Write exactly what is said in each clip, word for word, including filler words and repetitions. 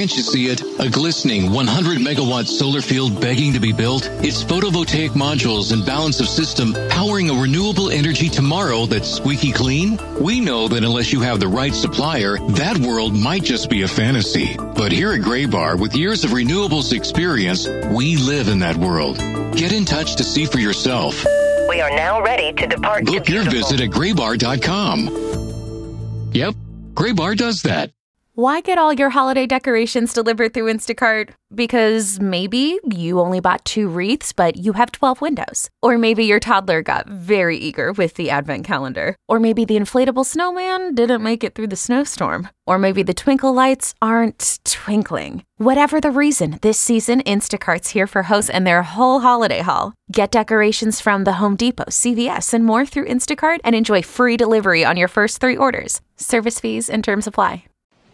Can't you see it? A glistening one hundred megawatt solar field begging to be built? It's photovoltaic modules and balance of system powering a renewable energy tomorrow that's squeaky clean? We know that unless you have the right supplier, that world might just be a fantasy. But here at Graybar, with years of renewables experience, we live in that world. Get in touch to see for yourself. We are now ready to depart. Book your visit at graybar dot com. Yep, Graybar does that. Why get all your holiday decorations delivered through Instacart? Because maybe you only bought two wreaths, but you have twelve windows. Or maybe your toddler got very eager with the advent calendar. Or maybe the inflatable snowman didn't make it through the snowstorm. Or maybe the twinkle lights aren't twinkling. Whatever the reason, this season, Instacart's here for hosts and their whole holiday haul. Get decorations from the Home Depot, C V S, and more through Instacart and enjoy free delivery on your first three orders. Service fees and terms apply.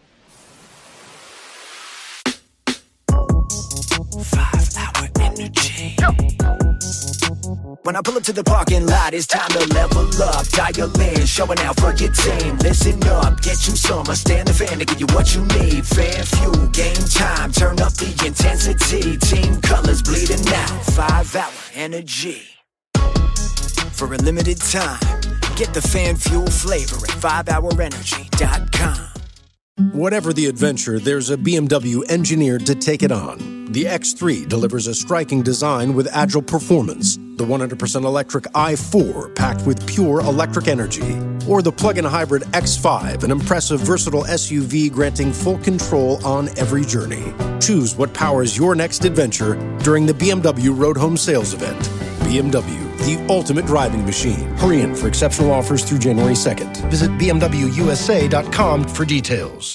Five-hour energy. When I pull up to the parking lot, it's time to level up. Dial in, showing out for your team. Listen up, get you some. I stand the fan to give you what you need. Fan fuel, game time. Turn up the intensity. Team colors bleeding out. Five-hour energy. For a limited time, get the fan fuel flavor at five hour energy dot com. Whatever the adventure, there's a B M W engineered to take it on. The X three delivers a striking design with agile performance. The one hundred percent electric i four, packed with pure electric energy. Or the plug-in hybrid X five, an impressive, versatile S U V granting full control on every journey. Choose what powers your next adventure during the B M W Road Home Sales Event. B M W, the ultimate driving machine. Hurry in for exceptional offers through January second. Visit b m w u s a dot com for details.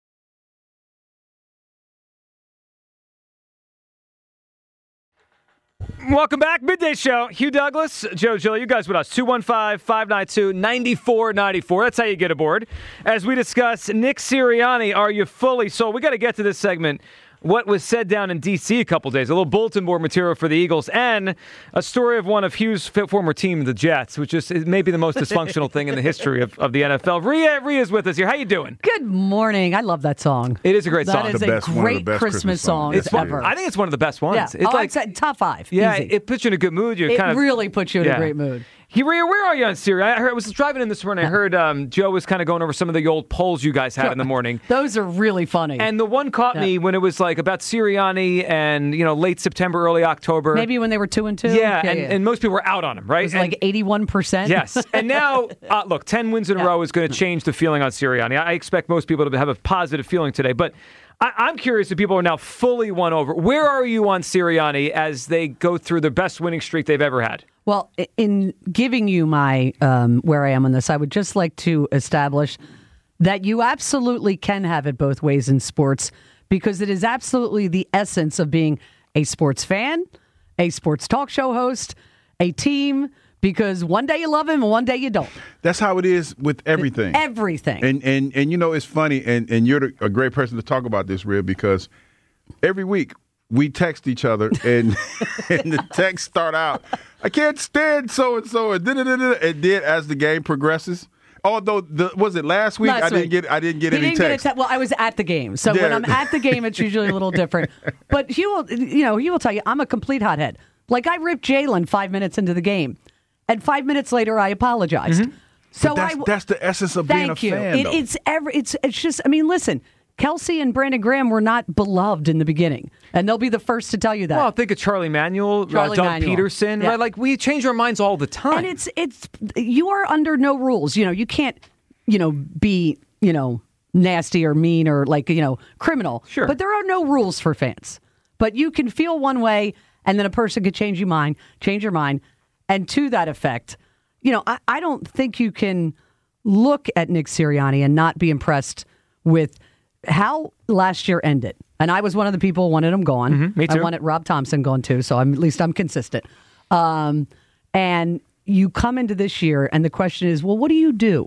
Welcome back. Midday Show. Hugh Douglas, Joe Gill, you guys with us. two one five, five nine two, nine four nine four. That's how you get aboard. As we discuss, Nick Sirianni, are you fully sold? We got to get to this segment. What was said down in D C a couple days, a little bulletin board material for the Eagles, and a story of one of Hugh's former team, the Jets, which is maybe the most dysfunctional thing in the history of, of the N F L. Rhea, Rhea's with us here. How you doing? Good morning. I love that song. It is a great that song. That is the a best, great Christmas, Christmas song it's ever. One, I think it's one of the best ones. Yeah. It's oh, like I'd say top five. Yeah, Easy. it puts you in a good mood. You're it kind of, really puts you in yeah. a great mood. Rhea, where are you on Siri? I, heard, I was driving in this morning. I heard um, Joe was kind of going over some of the old polls you guys had Sure. in the morning. Those are really funny. And the one caught yeah. me when it was like about Sirianni and, you know, late September, early October. Maybe when they were two and two. Yeah, yeah and, yeah. and most people were out on him, right? It was and, like eighty-one percent. Yes. And now, uh, look, ten wins in a yeah. row is going to change the feeling on Sirianni. I expect most people to have a positive feeling today. But I, I'm curious if people are now fully won over. Where are you on Sirianni as they go through the best winning streak they've ever had? Well, in giving you my um, where I am on this, I would just like to establish that you absolutely can have it both ways in sports, because it is absolutely the essence of being a sports fan, a sports talk show host, a team, because one day you love him and one day you don't. That's how it is with everything. Everything. And and and you know, it's funny, and, and you're the, a great person to talk about this, Rhea, because every week we text each other, and and the texts start out, I can't stand so-and-so, and da-da-da-da, and then as the game progresses, although, the, was it last week? Last I didn't week. get I didn't get He any didn't get a text. te- well, I was at the game. So Yeah. when I'm at the game, it's usually a little different. But he will, you know, he will tell you, I'm a complete hothead. Like, I ripped Jalen five minutes into the game, and five minutes later, I apologized. Mm-hmm. So But that's, I, that's the essence of thank being a you. fan, It, though. it's every, it's it's just. I mean, listen. Kelsey and Brandon Graham were not beloved in the beginning, and they'll be the first to tell you that. Well, think of Charlie Manuel, Charlie uh, Doug Manuel. Peterson, Yeah. right? Like, we change our minds all the time. And it's it's you are under no rules. You know, you can't, you know, be, you know, nasty or mean or like, you know, criminal. Sure. But there are no rules for fans. But you can feel one way, and then a person could change your mind, change your mind, and to that effect, you know, I, I don't think you can look at Nick Sirianni and not be impressed with how last year ended. And I was one of the people who wanted him gone. Mm-hmm, me too. I wanted Rob Thompson gone too, so I'm, at least I'm consistent. Um, and you come into this year, and the question is, well, what do you do?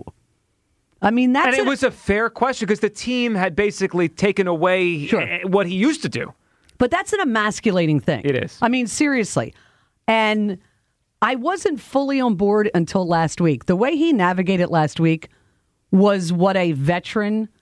I mean, that's and it an- was a fair question because the team had basically taken away Sure. eh, what he used to do. But that's an emasculating thing. It is. I mean, seriously. And I wasn't fully on board until last week. The way he navigated last week was what a veteran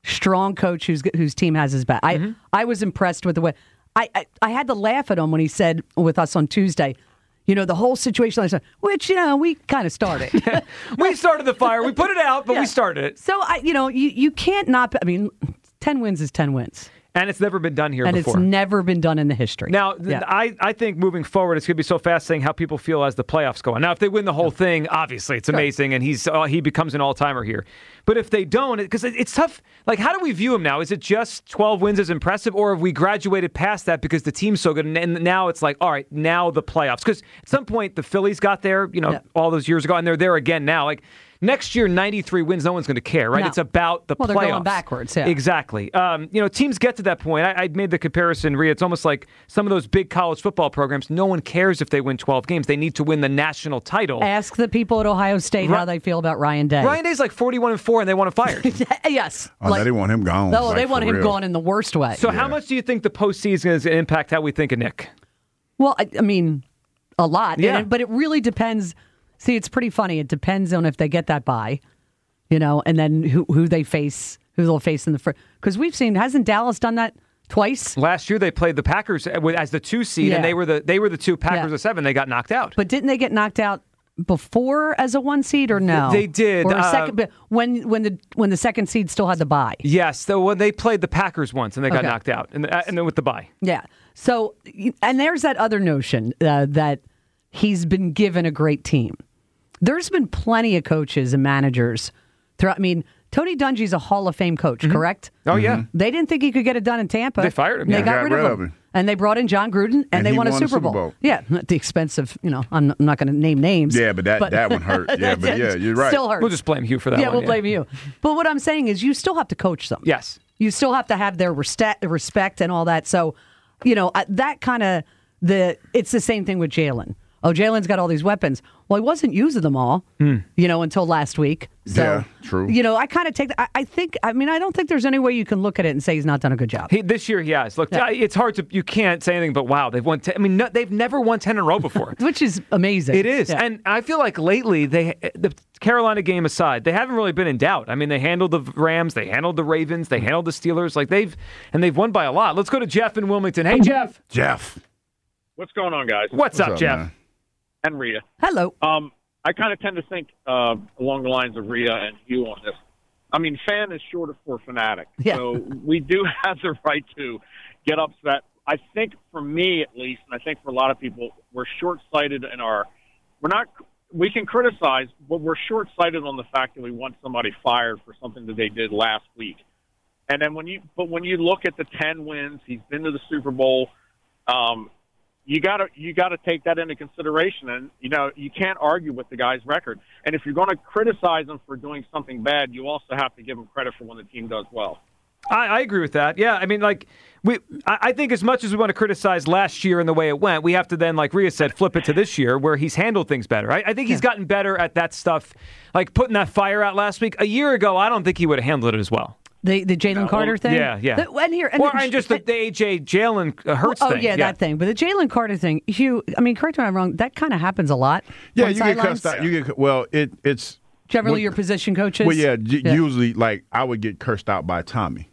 strong coach whose whose team has his back. I Mm-hmm. I was impressed with the way I, I I had to laugh at him when he said with us on Tuesday, you know, the whole situation, which you know we kind of started. We started the fire. We put it out, but Yeah. we started it. So I, you know, you you can't not. I mean, ten wins is ten wins, And it's never been done here and before. it's never been done in the history. Now, th- Yeah. I, I think moving forward, it's going to be so fascinating how people feel as the playoffs go on. Now, if they win the whole thing, obviously it's amazing, and he's uh, he becomes an all-timer here. But if they don't, because it, it's tough. Like, how do we view him now? Is it just twelve wins is impressive, or have we graduated past that because the team's so good, and, and now it's like, all right, now the playoffs? Because at some point, the Phillies got there, you know, Yeah. all those years ago, and they're there again now. Like, next year, ninety-three wins, no one's going to care, right? No. It's about the Well, playoffs. they're going backwards, yeah. Exactly. Um, you know, teams get to that point. I, I made the comparison, Rhea. It's almost like some of those big college football programs, no one cares if they win twelve games. They need to win the national title. Ask the people at Ohio State Ri- how they feel about Ryan Day. Ryan Day's like forty-one and four, and they want him fired. yes. Oh, no, they want him gone. No, like, they want for him real. gone in the worst way. So how much do you think the postseason is going to impact how we think of Nick? Well, I, I mean, a lot. Yeah. And it- but it really depends. See, it's pretty funny. It depends on if they get that bye, you know, and then who who they face, who they'll face in the first. Because we've seen, hasn't Dallas done that twice? Last year they played the Packers as the two seed, Yeah. and they were the they were the two Packers Yeah. of seven. They got knocked out. But didn't they get knocked out before as a one seed or no? They did, Or a uh, second, but when when the when the second seed still had the bye. Yes, so when they played the Packers once, and they got Okay. knocked out, and, and then with the bye. Yeah. So, and there's that other notion uh, that he's been given a great team. There's been plenty of coaches and managers throughout. I mean, Tony Dungy's a Hall of Fame coach, correct? Oh yeah, They didn't think he could get it done in Tampa. They fired him, They yeah. got, rid, of him. And they brought in John Gruden, and, And they he won a won the Super Bowl. Super Bowl. Yeah, at the expense of, you know, I'm, I'm not going to name names. Yeah, but that, that one hurt. Yeah, but yeah, you're right. Still hurts. we'll just blame Hugh for that. yeah, one, we'll blame you. But what I'm saying is you still have to coach them. Yes. You still have to have their respect, respect and all that. So, you know, uh, that kind of, the it's the same thing with Jalen. Oh, Jalen's got all these weapons. Well, he wasn't using them all, you know, until last week. So, Yeah, true. You know, I kind of take that. I, I think, I mean, I don't think there's any way you can look at it and say he's not done a good job. He, this year he has. Look, Yeah. it's hard to. You can't say anything but wow. They've won. Ten, I mean, no, they've never won ten in a row before. Which is amazing. It is, Yeah. and I feel like lately they, the Carolina game aside, they haven't really been in doubt. I mean, they handled the Rams, they handled the Ravens, they handled the Steelers. Like they've and they've won by a lot. Let's go to Jeff in Wilmington. Hey, Jeff. Jeff. What's going on, guys? What's, What's up, up, Jeff? man? And Rhea. Hello. Um, I kind of tend to think uh, along the lines of Rhea and Hugh on this. I mean, fan is short for fanatic. Yeah. So we do have the right to get upset. I think for me, at least, and I think for a lot of people, we're short-sighted in our – we're not – we can criticize, but we're short-sighted on the fact that we want somebody fired for something that they did last week. And then when you – but when you look at the ten wins, he's been to the Super Bowl um, – You gotta you gotta take that into consideration, and you know you can't argue with the guy's record. And if you're going to criticize him for doing something bad, you also have to give him credit for when the team does well. I, I agree with that. Yeah, I mean, like we, I, I think as much as we want to criticize last year and the way it went, we have to then, like Rhea said, flip it to this year where he's handled things better. I, I think he's gotten better at that stuff, like putting that fire out last week. A year ago, I don't think he would have handled it as well. The the Jalen Carter thing? Yeah, yeah. The, and here, and Or the- and just the, the A J Jalen uh, Hurts oh, thing. yeah, that thing. But the Jalen Carter thing, Hugh, I mean, correct me if I'm wrong, that kind of happens a lot. Yeah, on you get sidelines. cussed out. You get well. It it's Generally, well, your position coaches. Well, yeah, j- Yeah. usually like I would get cursed out by Tommy,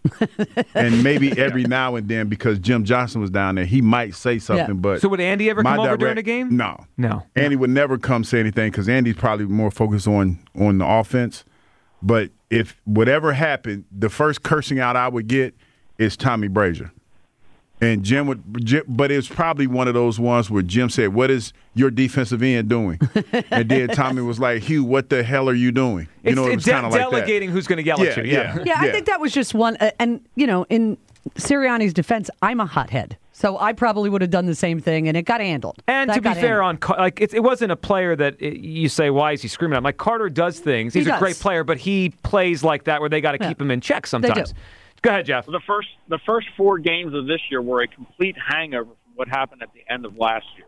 and maybe every now and then because Jim Johnson was down there, he might say something. Yeah. But So would Andy ever my come over direct- during a game? No, No. Andy would never come say anything because Andy's probably more focused on on the offense. But if whatever happened, the first cursing out I would get is Tommy Brazier. And Jim would, Jim, but it was probably one of those ones where Jim said, "What is your defensive end doing?" And then Tommy was like, "Hugh, what the hell are you doing?" You It's, know, it it's was kind of de- like that. delegating who's going to yell Yeah, at you. yeah. Yeah, I Yeah. think that was just one. Uh, and, you know, in Sirianni's defense, I'm a hothead. So I probably would have done the same thing, and it got handled. And That to be got fair, handled. on Car- like it, it wasn't a player that it, you say, "Why is he screaming?" I'm like Carter does things. He's He a does. great player, but he plays like that where they got to Yeah. keep him in check do. sometimes. Go ahead, Jeff. The first the first four games of this year were a complete hangover from what happened at the end of last year.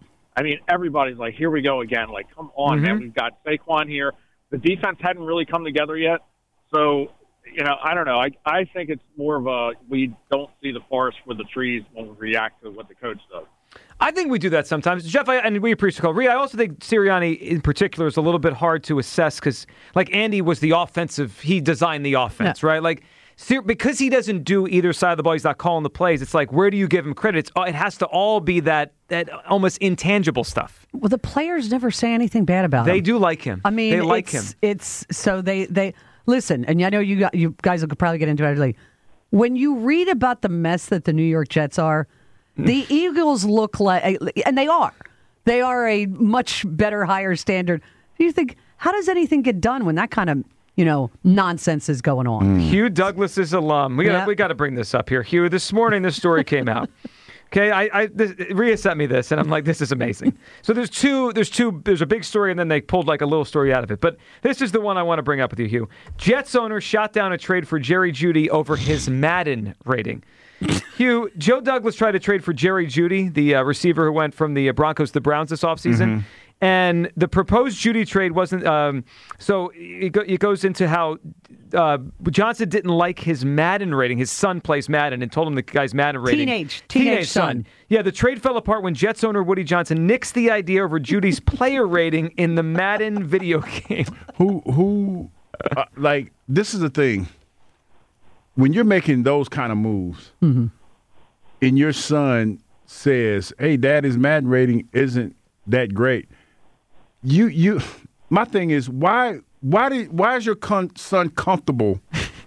I mean, everybody's like, "Here we go again!" Like, come on, man, we've got Saquon here. The defense hadn't really come together yet, so. You know, I don't know. I I think it's more of a we don't see the forest for the trees when we react to what the coach does. I think we do that sometimes. Jeff, I, and we appreciate the call. Rhea, I also think Sirianni in particular is a little bit hard to assess because, like, Andy was the offensive, he designed the offense, Yeah. right? Like, ser- because he doesn't do either side of the ball, he's not calling the plays. It's like, where do you give him credit? It's, it has to all be that that almost intangible stuff. Well, the players never say anything bad about They him. do like him. I mean, they like it's, him. It's so they they listen, and I know you got, you guys will probably get into it later. When you read about the mess that the New York Jets are, the Eagles look like, and they are, they are a much better, higher standard. You think, how does anything get done when that kind of, you know, nonsense is going on? Hugh Douglas's alum. We got Yeah. we got to bring this up here. Hugh, this morning this story came out. Okay, I, I this, Rhea sent me this, and I'm like, this is amazing. So there's two, there's two, there's a big story, and then they pulled like a little story out of it. But this is the one I want to bring up with you, Hugh. Jets owner shot down a trade for Jerry Jeudy over his Madden rating. Hugh, Joe Douglas tried to trade for Jerry Jeudy, the uh, receiver who went from the uh, Broncos to the Browns this offseason. Mm-hmm. And the proposed Jeudy trade wasn't. Um, so it, go, it goes into how uh, Johnson didn't like his Madden rating. His son plays Madden and told him the guy's Madden rating. Teenage, teenage son. Yeah, the trade fell apart when Jets owner Woody Johnson nixed the idea over Judy's player rating in the Madden video game. Who, who, uh, like, this is the thing. When you're making those kind of moves, mm-hmm. and your son says, hey, Dad, his Madden rating isn't that great. You, you, my thing is, why, why did, why is your con- son comfortable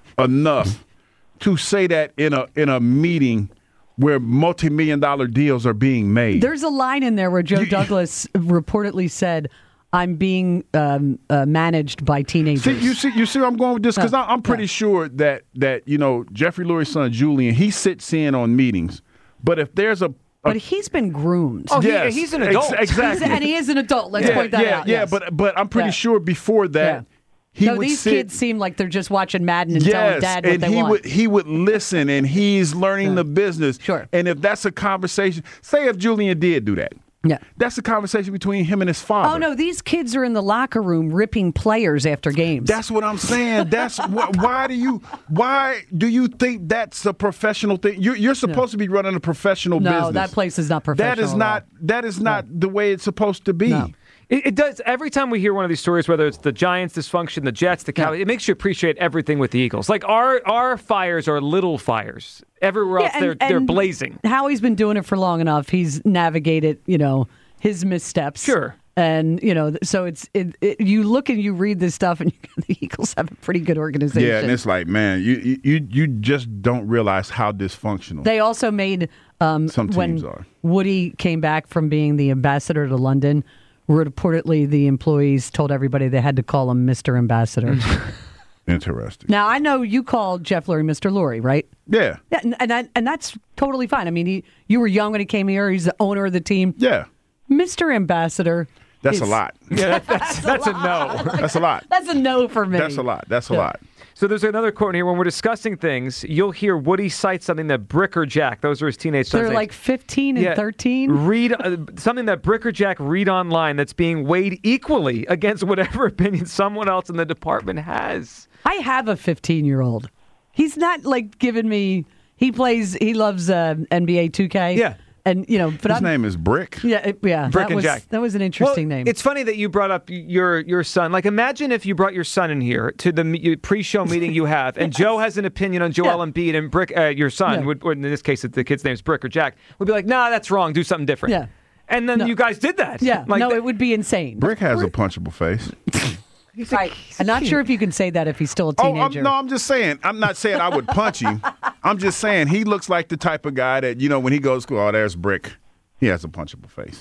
enough to say that in a in a meeting where multi-million dollar deals are being made? There's a line in there where Joe You- Douglas reportedly said, "I'm being um, uh, managed by teenagers." See, you see, you see where I'm going with this? Because Uh, I'm pretty yeah. sure that that you know Jeffrey Lurie's son Julian, he sits in on meetings, but if there's a But he's been groomed. Oh, he- yes, he's an adult. ex- exactly, and he is an adult. Let's yeah, point that yeah, out. yeah. yes. But but I'm pretty Yeah. sure before that Yeah. he no, would these sit, kids seem like they're just watching Madden and telling yes, Dad what and they he want. would he would listen, and he's learning the business. Sure. And if that's a conversation, say if Julian did do that, Yeah. that's a conversation between him and his father. Oh no, these kids are in the locker room ripping players after games. That's what I'm saying. That's wh- why do you why do you think that's a professional thing? You're, you're supposed to be running a professional no, business. that place is not professional. That is at not all. that is not the way it's supposed to be. No. It, it does. Every time we hear one of these stories, whether it's the Giants dysfunction, the Jets, the Cowboys, it makes you appreciate everything with the Eagles. Like our our fires are little fires. Everywhere else, Yeah, and- they're they're and blazing. Howie's been doing it for long enough. He's navigated, you know, his missteps. Sure. And, you know, so it's it, it, you look and you read this stuff, and the Eagles have a pretty good organization. Yeah, and it's like, man, you you you just don't realize how dysfunctional They also made um, some teams when are. Woody came back from being the ambassador to London. Reportedly, the employees told everybody they had to call him Mister Ambassador. Interesting. Now I know you called Jeff Lurie Mister Lurie, right? Yeah. Yeah, and and, I, and that's totally fine. I mean, he, you were young when he came here. He's the owner of the team. Yeah. Mister Ambassador. That's is- a lot. Yeah, that, that's that's a no. That's a lot. That's a no for me. That's a lot. That's a Yeah. lot. So there's another quote in here. When we're discussing things, you'll hear Woody cite something that Brick or Jack, those are his teenage sons. They're names. like fifteen and Yeah, thirteen. Read uh, something that Brick or Jack read online that's being weighed equally against whatever opinion someone else in the department has. I have a fifteen-year-old. He's not like giving me. He plays. He loves uh, N B A two K. Yeah. and you know, but His I'm, name is Brick. Yeah, it- yeah. Brick that and was Jack. that was an interesting Well, name. It's funny that you brought up your your son. Like, imagine if you brought your son in here to the me- pre-show meeting you have, and Joe has an opinion on Joel Yeah. Embiid, and Brick, uh, your son, Yeah. would, or in this case, the kid's name is Brick or Jack, would be like, "Nah, that's wrong. Do something different." Yeah. And then No. you guys did that. yeah, Like, no, that- it would be insane. Brick has a punchable face. he's a- Right. he's a I'm not kid. sure if you can say that if he's still a Oh, I'm, teenager. no, I'm just saying. I'm not saying I would punch him. I'm just saying he looks like the type of guy that, you know, when he goes to school, oh, there's Brick. He has a punchable face.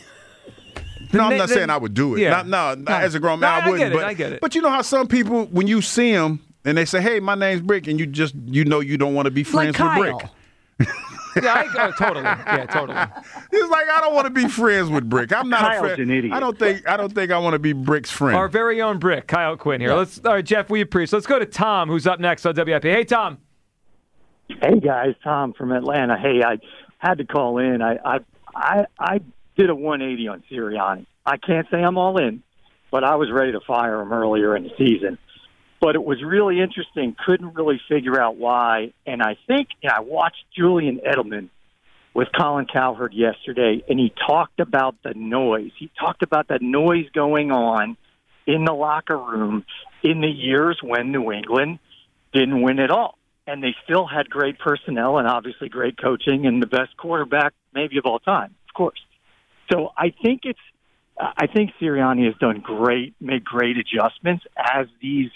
No, I'm Then- not then- saying I would do it. yeah. Not, no, No. as a grown No, man, I I wouldn't. get it, but, I get it. But you know how some people, when you see them and they say, "Hey, my name's Brick," and you just, you know, you don't want to be like friends with Kyle. Brick. Yeah, I, oh, totally. Yeah, totally. It's like I don't want to be friends with Brick. I'm not Kyle's a friend. an idiot. I don't think. I don't think I want to be Brick's friend. Our very own Brick, Kyle Quinn here. Let's. All right, Jeff, we appreciate. Let's go to Tom, who's up next on W I P. Hey, Tom. Hey guys, Tom from Atlanta. Hey, I had to call in. I I I, I did a one eighty on Sirianni. I can't say I'm all in, but I was ready to fire him earlier in the season. But it was really interesting. Couldn't really figure out why. And I think and I watched Julian Edelman with Colin Cowherd yesterday, and he talked about the noise. He talked about the noise going on in the locker room in the years when New England didn't win at all. and they still had great personnel and obviously great coaching and the best quarterback maybe of all time, of course. So I think it's, I think Sirianni has done great, made great adjustments as these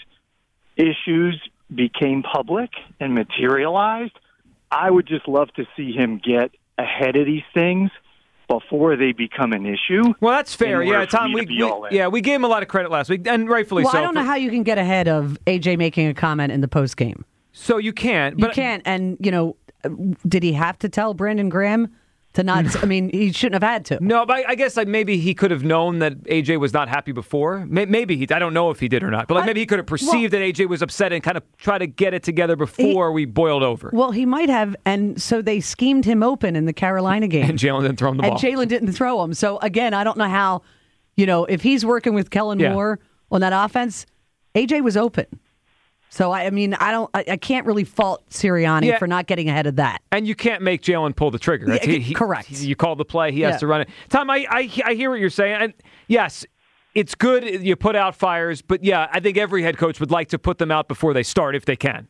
issues became public and materialized. I would just love to see him get ahead of these things before they become an issue. Well, that's fair. Yeah, Tom, we, we yeah, we gave him a lot of credit last week, and rightfully well, so. I don't know how you can get ahead of A J making a comment in the post game. So you can't. You but can't. And, you know, did he have to tell Brandon Graham to not? I mean, he shouldn't have had to. No, but I guess like maybe he could have known that A J was not happy before. Maybe he, I don't know if he did or not, but like maybe he could have perceived well, that A J was upset and kind of try to get it together before he, we boiled over. Well, he might have, and so they schemed him open in the Carolina game. And Jalen didn't throw him the and ball. And Jalen didn't throw him. So again, I don't know how, you know, if he's working with Kellen yeah. Moore on that offense, A J was open. So, I, I mean, I don't, I, I can't really fault Sirianni yeah. for not getting ahead of that. And you can't make Jalen pull the trigger. Yeah, he, he, correct. He, you call the play, he yeah. has to run it. Tom, I, I I hear what you're saying. And yes, it's good you put out fires, but yeah, I think every head coach would like to put them out before they start if they can.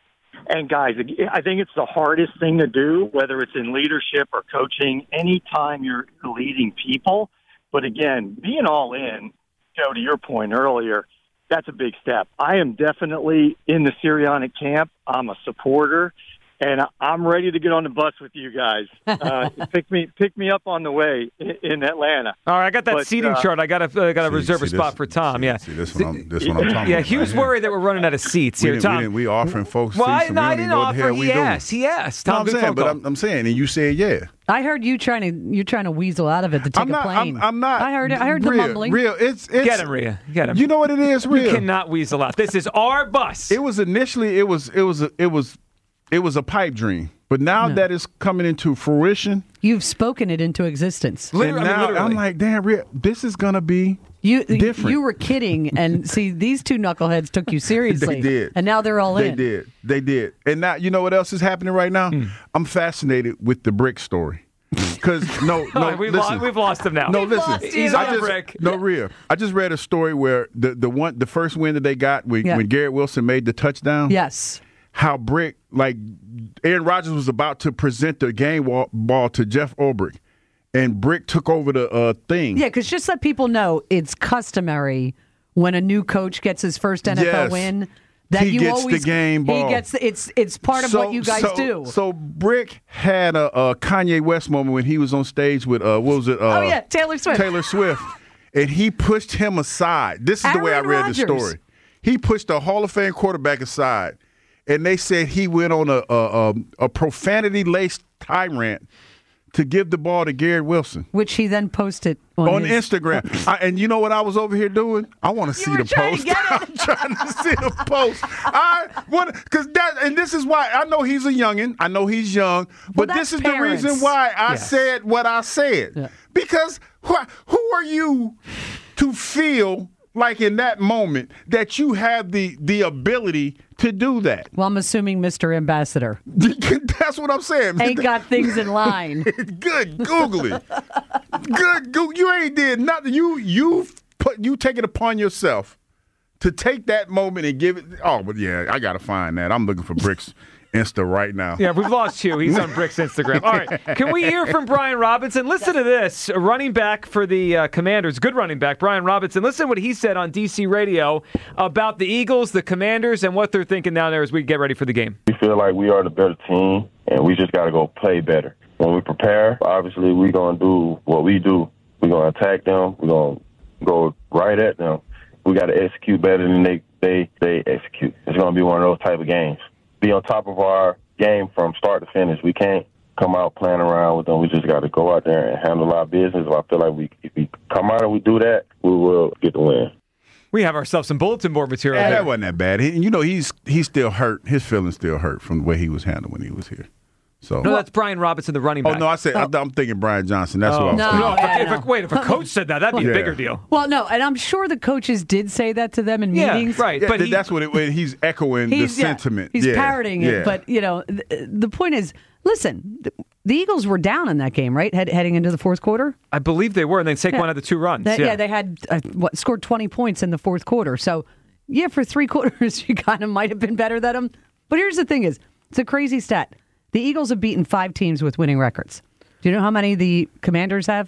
And guys, I think it's the hardest thing to do, whether it's in leadership or coaching, anytime you're leading people. But again, being all in, Joe, to your point earlier, that's a big step. I am definitely in the Sirianni camp. I'm a supporter, and I'm ready to get on the bus with you guys. Uh, pick me, pick me up on the way in, in Atlanta. All right, I got that but, seating uh, chart. I got to, uh, got to reserve see a spot this, for Tom. See, yeah, see this one. I'm, this one I'm talking yeah, about. he was right worried here. that we're running out of seats we here, didn't, Tom. We, didn't, we offering folks well, seats. I, no, I didn't offer. We he asked. He asked. Tom, no, I'm good saying, phone but call. I'm, I'm saying, and you said yeah. I heard you trying to you trying to weasel out of it to take I'm not, a plane. I'm, I'm not. I heard it. I heard the Rhea, mumbling. Rhea, it's, it's get him, Rhea. Get him. You know what it is, Rhea? You cannot weasel out. This is our bus. It was initially. It was. It was. A, it was. It was a pipe dream. But now no. that it's coming into fruition, you've spoken it into existence. Literally, and now I mean, I'm like, damn, Rhea, this is gonna be you, different. You were kidding, and see, these two knuckleheads took you seriously. They did, and now they're all they in. They did. They did. And now, you know what else is happening right now? Mm. I'm fascinated with the Brick story. Because no, no, we've, listen, lost, we've lost him now. No, we've listen, he's I on just, Brick. No, Rhea, I just read a story where the the one, the first win that they got when, yeah. when Garrett Wilson made the touchdown. Yes. How Brick, like Aaron Rodgers was about to present the game wall, ball to Jeff Ulbrich, and Brick took over the uh, thing. Yeah, because just let people know, it's customary when a new coach gets his first N F L yes. win that he you gets always the game ball. He gets the, it's it's part of so, what you guys so, do. So Brick had a, a Kanye West moment when he was on stage with uh, what was it? Uh, oh yeah, Taylor Swift. Taylor Swift, and he pushed him aside. This is Aaron the way I read Rodgers. the story. He pushed a Hall of Fame quarterback aside. And they said he went on a a, a profanity-laced tirade to give the ball to Garrett Wilson, which he then posted on, on his... Instagram. I, and you know what I was over here doing? I want to see the post. I'm trying to see the post. I want because that, and this is why I know he's a youngin. I know he's young, but well, this is parents. the reason why I yes. said what I said. Yeah. Because who, who are you to feel like in that moment that you have the the ability to do that? Well, I'm assuming Mister Ambassador. That's what I'm saying. Ain't got things in line. Good, Google it. Good, Google. You ain't did nothing. You you put you take it upon yourself to take that moment and give it. Oh, but yeah, I gotta find that. I'm looking for Brick's Insta right now. Yeah, we've lost Hugh. He's on Brick's Instagram. All right, can we hear from Brian Robinson? Listen to this. A running back for the uh, Commanders, good running back, Brian Robinson. Listen to what he said on D C radio about the Eagles, the Commanders, and what they're thinking down there as we get ready for the game. We feel like we are the better team, and we just got to go play better. When we prepare, obviously we're going to do what we do. We're going to attack them. We're going to go right at them. We got to execute better than they, they, they execute. It's going to be one of those type of games. Be on top of our game from start to finish. We can't come out playing around with them. We just got to go out there and handle our business. I feel like we, if we come out and we do that, we will get the win. We have ourselves some bulletin board material. Yeah, here. that wasn't that bad. He, you know, he's he's still hurt. His feelings still hurt from the way he was handled when he was here. So no, that's Brian Robinson, the running back. Oh no, I said oh. I'm thinking Brian Johnson. That's oh. what I was no, thinking. No, yeah, if no. a, wait, if a coach said that, that'd be yeah. a bigger deal. Well, no, and I'm sure the coaches did say that to them in yeah, meetings. Right, yeah, but he, that's what it. When he's echoing he's, the yeah, sentiment. He's yeah, parroting yeah. it, but you know, the, the point is, listen, the, the Eagles were down in that game, right? Head, heading into the fourth quarter. I believe they were, and then Saquon yeah. had the two runs. That, yeah. yeah, they had uh, what scored twenty points in the fourth quarter. So, yeah, for three quarters, you kind of might have been better than them. But here's the thing: is It's a crazy stat. The Eagles have beaten five teams with winning records. Do you know how many the Commanders have?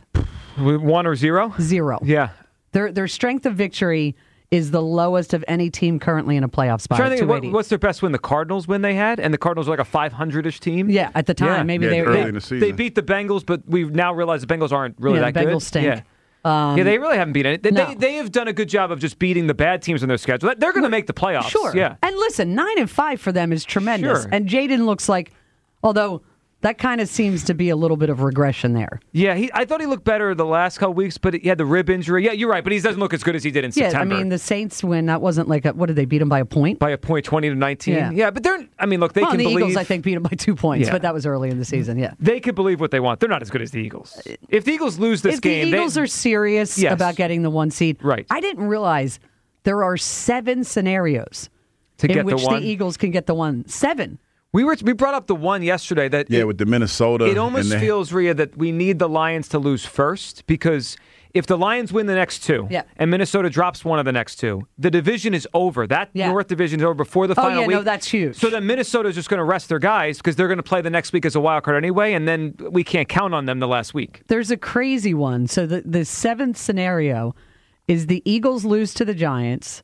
One or zero? Zero. Yeah. Their their strength of victory is the lowest of any team currently in a playoff spot. I'm trying to think, two eighty. what, what's their best win? The Cardinals win they had? And the Cardinals were like a five hundred-ish team? Yeah, at the time. Yeah. Maybe Yeah, they early yeah. in the season. They beat the Bengals, but we've now realized the Bengals aren't really Yeah, that the good. Bengals stink. Yeah. Um, yeah, they really haven't beat any. They, no. they, they have done a good job of just beating the bad teams on their schedule. They're going to make the playoffs. Sure. Yeah. And listen, nine and five for them is tremendous. Sure. And Jaden looks like, although that kind of seems to be a little bit of regression there. Yeah, he, I thought he looked better the last couple weeks, but he had the rib injury. Yeah, you're right, but he doesn't look as good as he did in Yeah, September. I mean, the Saints win, that wasn't like, a, what did they beat them by a point? By a point, twenty to nineteen. Yeah. Yeah, but they're, I mean, look, they well, can the believe. Eagles, I think, beat them by two points, Yeah. but that was early in the season, yeah. They can believe what they want. They're not as good as the Eagles. If the Eagles lose this if game, the Eagles they, are serious Yes. about getting the one seed, Right. I didn't realize there are seven scenarios To in get the which one? the Eagles can get the one. Seven. we were we brought up the one yesterday that Yeah, it, with the Minnesota. it almost and they- feels, Rhea, that we need the Lions to lose first because if the Lions win the next two Yeah. and Minnesota drops one of the next two, the division is over. That Yeah. North division is over before the Oh, final yeah, week. no, that's huge. So then Minnesota is just going to rest their guys because they're going to play the next week as a wild card anyway, and then we can't count on them the last week. There's a crazy one. So the, the seventh scenario is the Eagles lose to the Giants,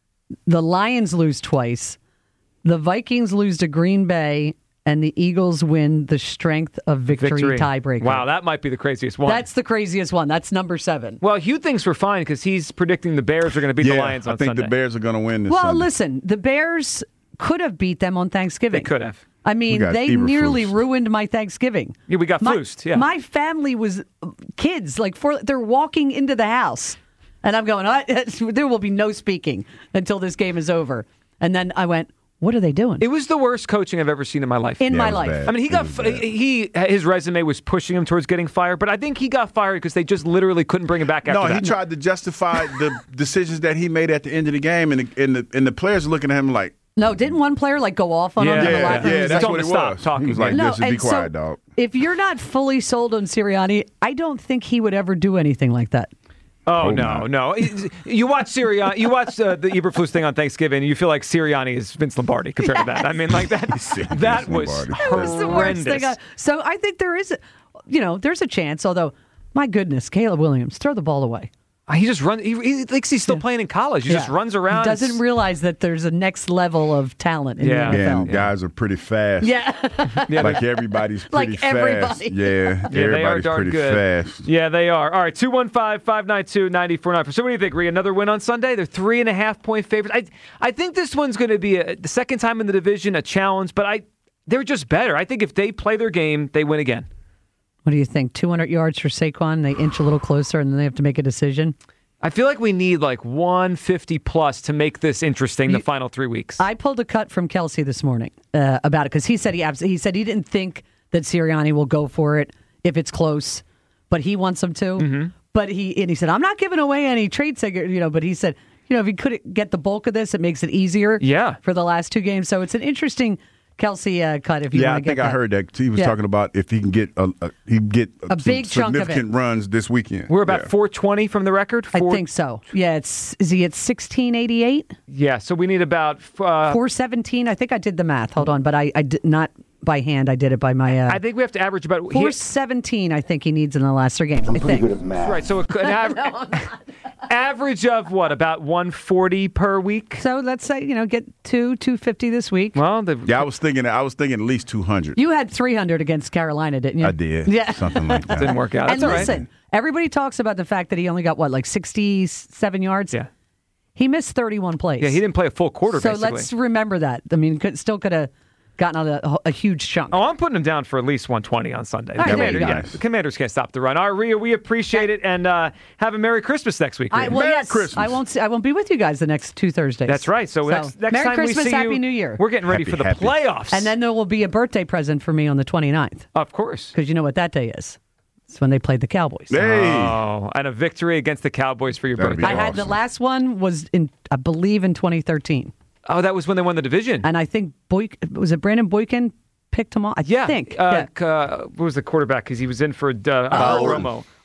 the Lions lose twice, the Vikings lose to Green Bay, and the Eagles win the strength of victory, tiebreaker. Wow, that might be the craziest one. That's the craziest one. That's number seven. Well, Hugh thinks we're fine because he's predicting the Bears are going to beat yeah, the Lions on I think Sunday. the Bears are going to win this Well, Sunday. listen, the Bears could have beat them on Thanksgiving. They could have. I mean, got they Eberflus. nearly ruined my Thanksgiving. Yeah, we got my, flused, yeah. My family was kids, like four, they're walking into the house. And I'm going, I, there will be no speaking until this game is over. And then I went, what are they doing? It was the worst coaching I've ever seen in my life. In Yeah, my it was life. bad. I mean, he It got was bad. he his resume was pushing him towards getting fired, but I think he got fired because they just literally couldn't bring him back after No, that. he tried to justify the decisions that he made at the end of the game, and the, and the, and the players are looking at him like, No, didn't one player like go off on Yeah, him in the yeah, locker room? yeah, He's that's like, what it Don't stop was. talking, He was like, man. "Listen, be and so quiet, dog." If you're not fully sold on Sirianni, I don't think he would ever do anything like that. Oh, Oh, no, my. no! You watch Sirianni, you watch uh, the Eberflus thing on Thanksgiving, and you feel like Sirianni is Vince Lombardi compared to that. I mean, like that. That Vince was Lombardi. It was the worst thing. I, so I think there is, a, you know, there's a chance. Although, my goodness, Caleb Williams, throw the ball away. He just runs. He, he thinks he's still playing in college. He just Yeah. runs around. He doesn't It's- realize that there's a next level of talent in Yeah. the N F L. and guys are pretty fast. Yeah. Yeah, Like everybody's Like pretty fast. everybody. Yeah, Yeah, they are everybody's darn pretty good. fast. Yeah, they are. All right, two one five, five nine two, nine four nine four. So what do you think, Rhea? Another win on Sunday? They're three and a half point favorites. I I think this one's going to be a, the second time in the division, a challenge, but I they're just better. I think if they play their game, they win again. What do you think? two hundred yards for Saquon. They inch a little closer, and then they have to make a decision. I feel like we need like one fifty plus to make this interesting the You- final three weeks. I pulled a cut from Kelsey this morning uh, about it because he said he abs- he said he didn't think that Sirianni will go for it if it's close, but he wants him to. Mm-hmm. But he and he said I'm not giving away any trade secret, you know. But he said you know if he couldn't get the bulk of this, it makes it easier. Yeah. For the last two games, so it's an interesting Kelsey uh, cut. If you Yeah, I want to think get I that. heard that he was Yeah. talking about if he can get a, a he can get A some big chunk of it. significant runs this weekend. We're about Yeah. four twenty from the record. I Four- think so. Yeah, it's is he at sixteen eighty eight? Yeah, so we need about. Uh, Four seventeen. I think I did the math. Hold on, but I I did not by hand. I did it by my. Uh, I think we have to average about. Four seventeen, I think he needs in the last three games. I think. Right, so an average, average of what, about one forty per week? So let's say you know get two two fifty this week. Well, the, Yeah, I was thinking. I was thinking at least two hundred. You had three hundred against Carolina, didn't you? I did. Yeah. something like that. didn't work out. And That's all right. listen, everybody talks about the fact that he only got what, like sixty-seven yards. Yeah. He missed thirty-one plays. Yeah, he didn't play a full quarter, So basically. let's remember that. I mean, could, still could have gotten a, a huge chunk. Oh, I'm putting him down for at least one twenty on Sunday. The, All right, there Commander- you go. yeah, the Commanders can't stop the run. All right, Rhea, we appreciate it, and uh, have a Merry Christmas next week. I, Rhea. well, Merry yes, Christmas. I won't. See, I won't be with you guys the next two Thursdays. That's right. So, next, next Merry time Christmas, we see Happy you, New Year. we're getting ready Happy, for the happy. playoffs. And then there will be a birthday present for me on the twenty-ninth of course. because you know what that day is. It's when they played the Cowboys. Hey, Oh, and a victory against the Cowboys for your That'd be birthday. I had the awesome. last one was in, I believe, in twenty thirteen, Oh, that was when they won the division. and I think Boyk was it Brandon Boykin picked him off. I yeah. think. Uh, yeah. uh, what was the quarterback? Because he was in for uh, uh, Oh. Romo.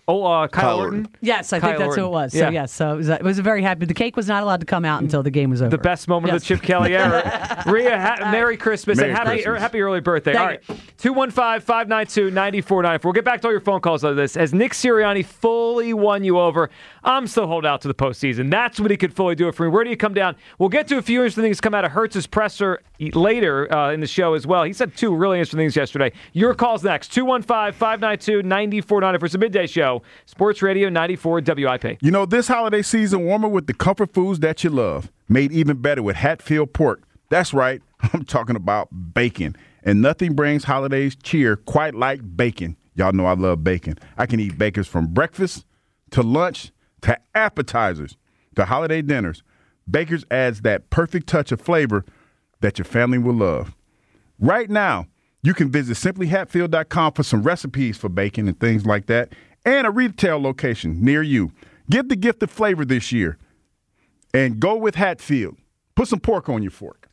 Oh, uh, Kyle, Kyle Orton. Orton. Yes, I Kyle think that's Orton. who it was. Yeah. So yes, so it was, a, it was a very happy. The cake was not allowed to come out until the game was over. The best moment Yes. of the Chip Kelly era. Rhea, ha- Merry Christmas Merry and happy, Christmas. er, happy early birthday. Thank All right, two one five, five nine two, nine four nine four. We'll get back to all your phone calls on this. As Nick Sirianni fully won you over, I'm still holding out to the postseason. That's when he could fully do it for me. Where do you come down? We'll get to a few interesting things come out of Hertz's presser later uh, in the show as well. He said two really interesting things yesterday. Your call's next. two one five, five nine two, nine four nine four. It's a midday show. Sports Radio ninety-four W I P. You know, this holiday season, warmer with the comfort foods that you love. Made even better with Hatfield pork. That's right. I'm talking about bacon. And nothing brings holidays cheer quite like bacon. Y'all know I love bacon. I can eat bacon from breakfast to lunch to appetizers to holiday dinners. Baker's adds that perfect touch of flavor that your family will love. Right now, you can visit simply hatfield dot com for some recipes for bacon and things like that, and a retail location near you. Give the gift of flavor this year and go with Hatfield. Put some pork on your fork.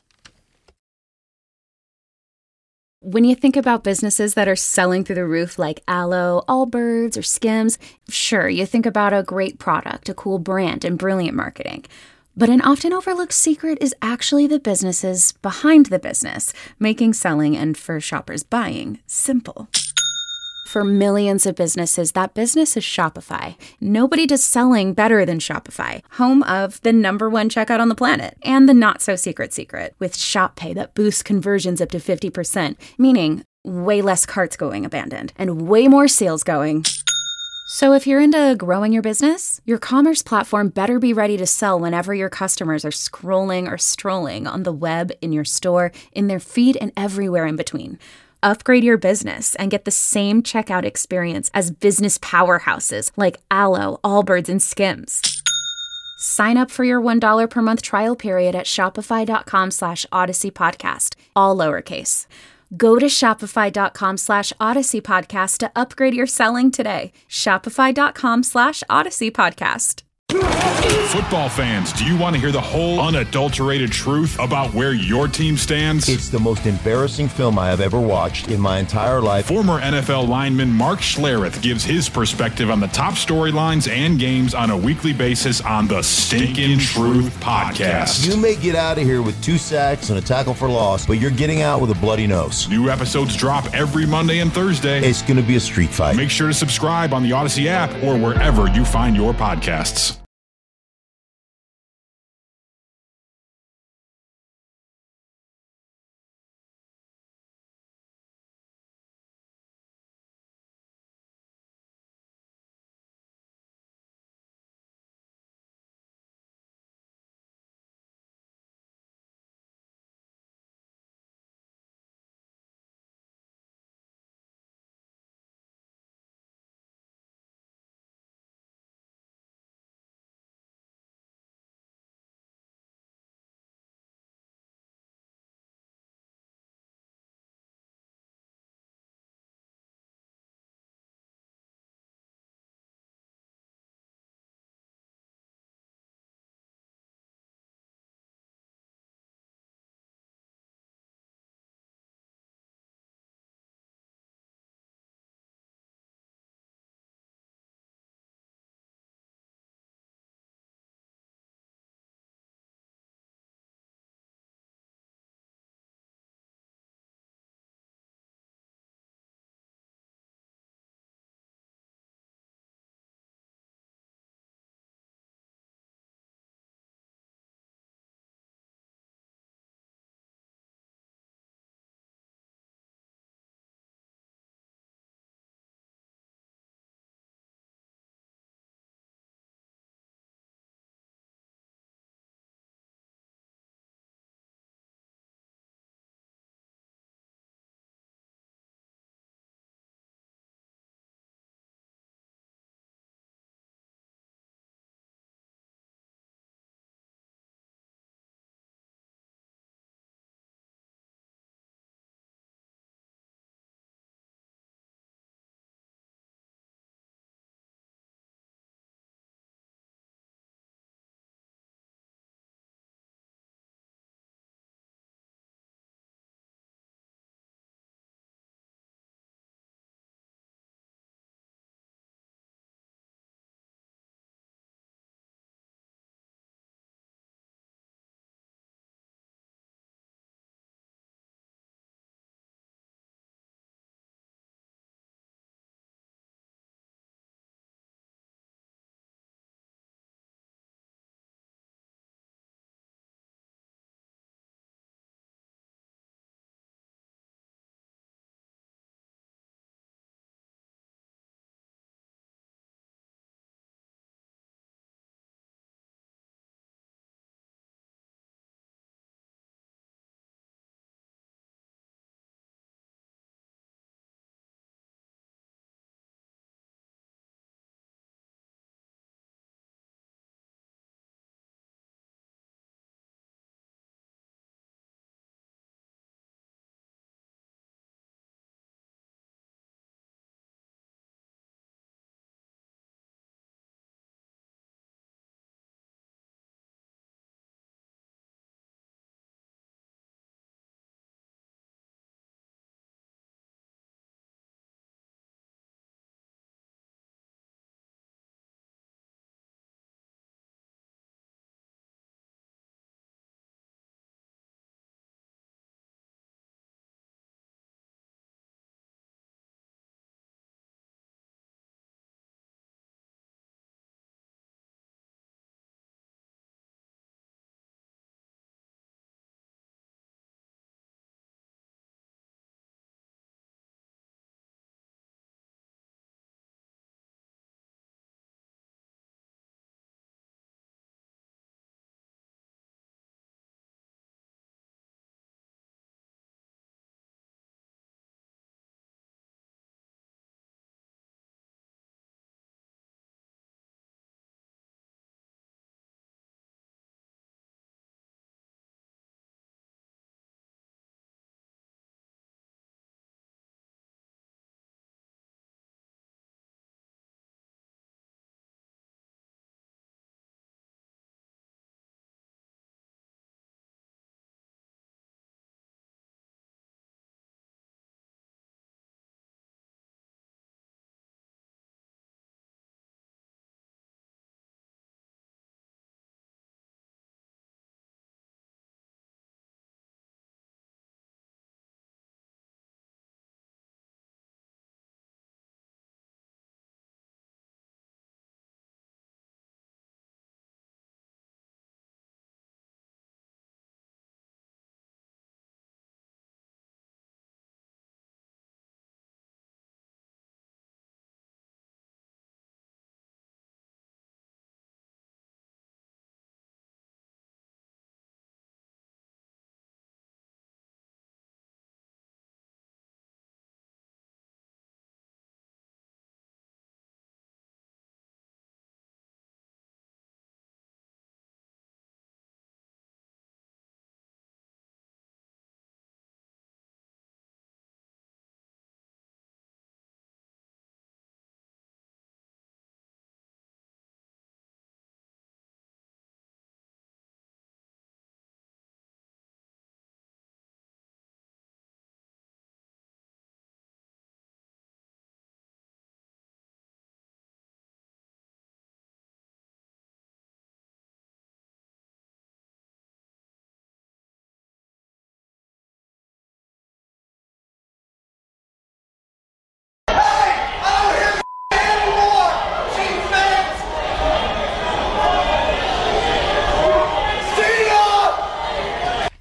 When you think about businesses that are selling through the roof like Aloe, Allbirds, or Skims, sure, you think about a great product, a cool brand, and brilliant marketing. But an often overlooked secret is actually the businesses behind the business, making selling and for shoppers buying simple. For millions of businesses, that business is Shopify. Nobody does selling better than Shopify, home of the number one checkout on the planet and the not-so-secret secret with Shop Pay that boosts conversions up to fifty percent, meaning way less carts going abandoned and way more sales going. So if you're into growing your business, your commerce platform better be ready to sell whenever your customers are scrolling or strolling on the web, in your store, in their feed, and everywhere in between. Upgrade your business and get the same checkout experience as business powerhouses like Aloe, Allbirds, and Skims. Sign up for your one dollar per month trial period at shopify.com slash Odyssey Podcast, all lowercase. Go to shopify.com slash Odyssey Podcast to upgrade your selling today. Shopify.com slash Odyssey Podcast. Football fans, do you want to hear the whole unadulterated truth about where your team stands? It's the most embarrassing film I have ever watched in my entire life. Former N F L lineman Mark Schlereth gives his perspective on the top storylines and games on a weekly basis on the Stinkin' Truth Podcast. You may get out of here with two sacks and a tackle for loss, but you're getting out with a bloody nose. New episodes drop every Monday and Thursday. It's going to be a street fight. Make sure to subscribe on the Odyssey app or wherever you find your podcasts.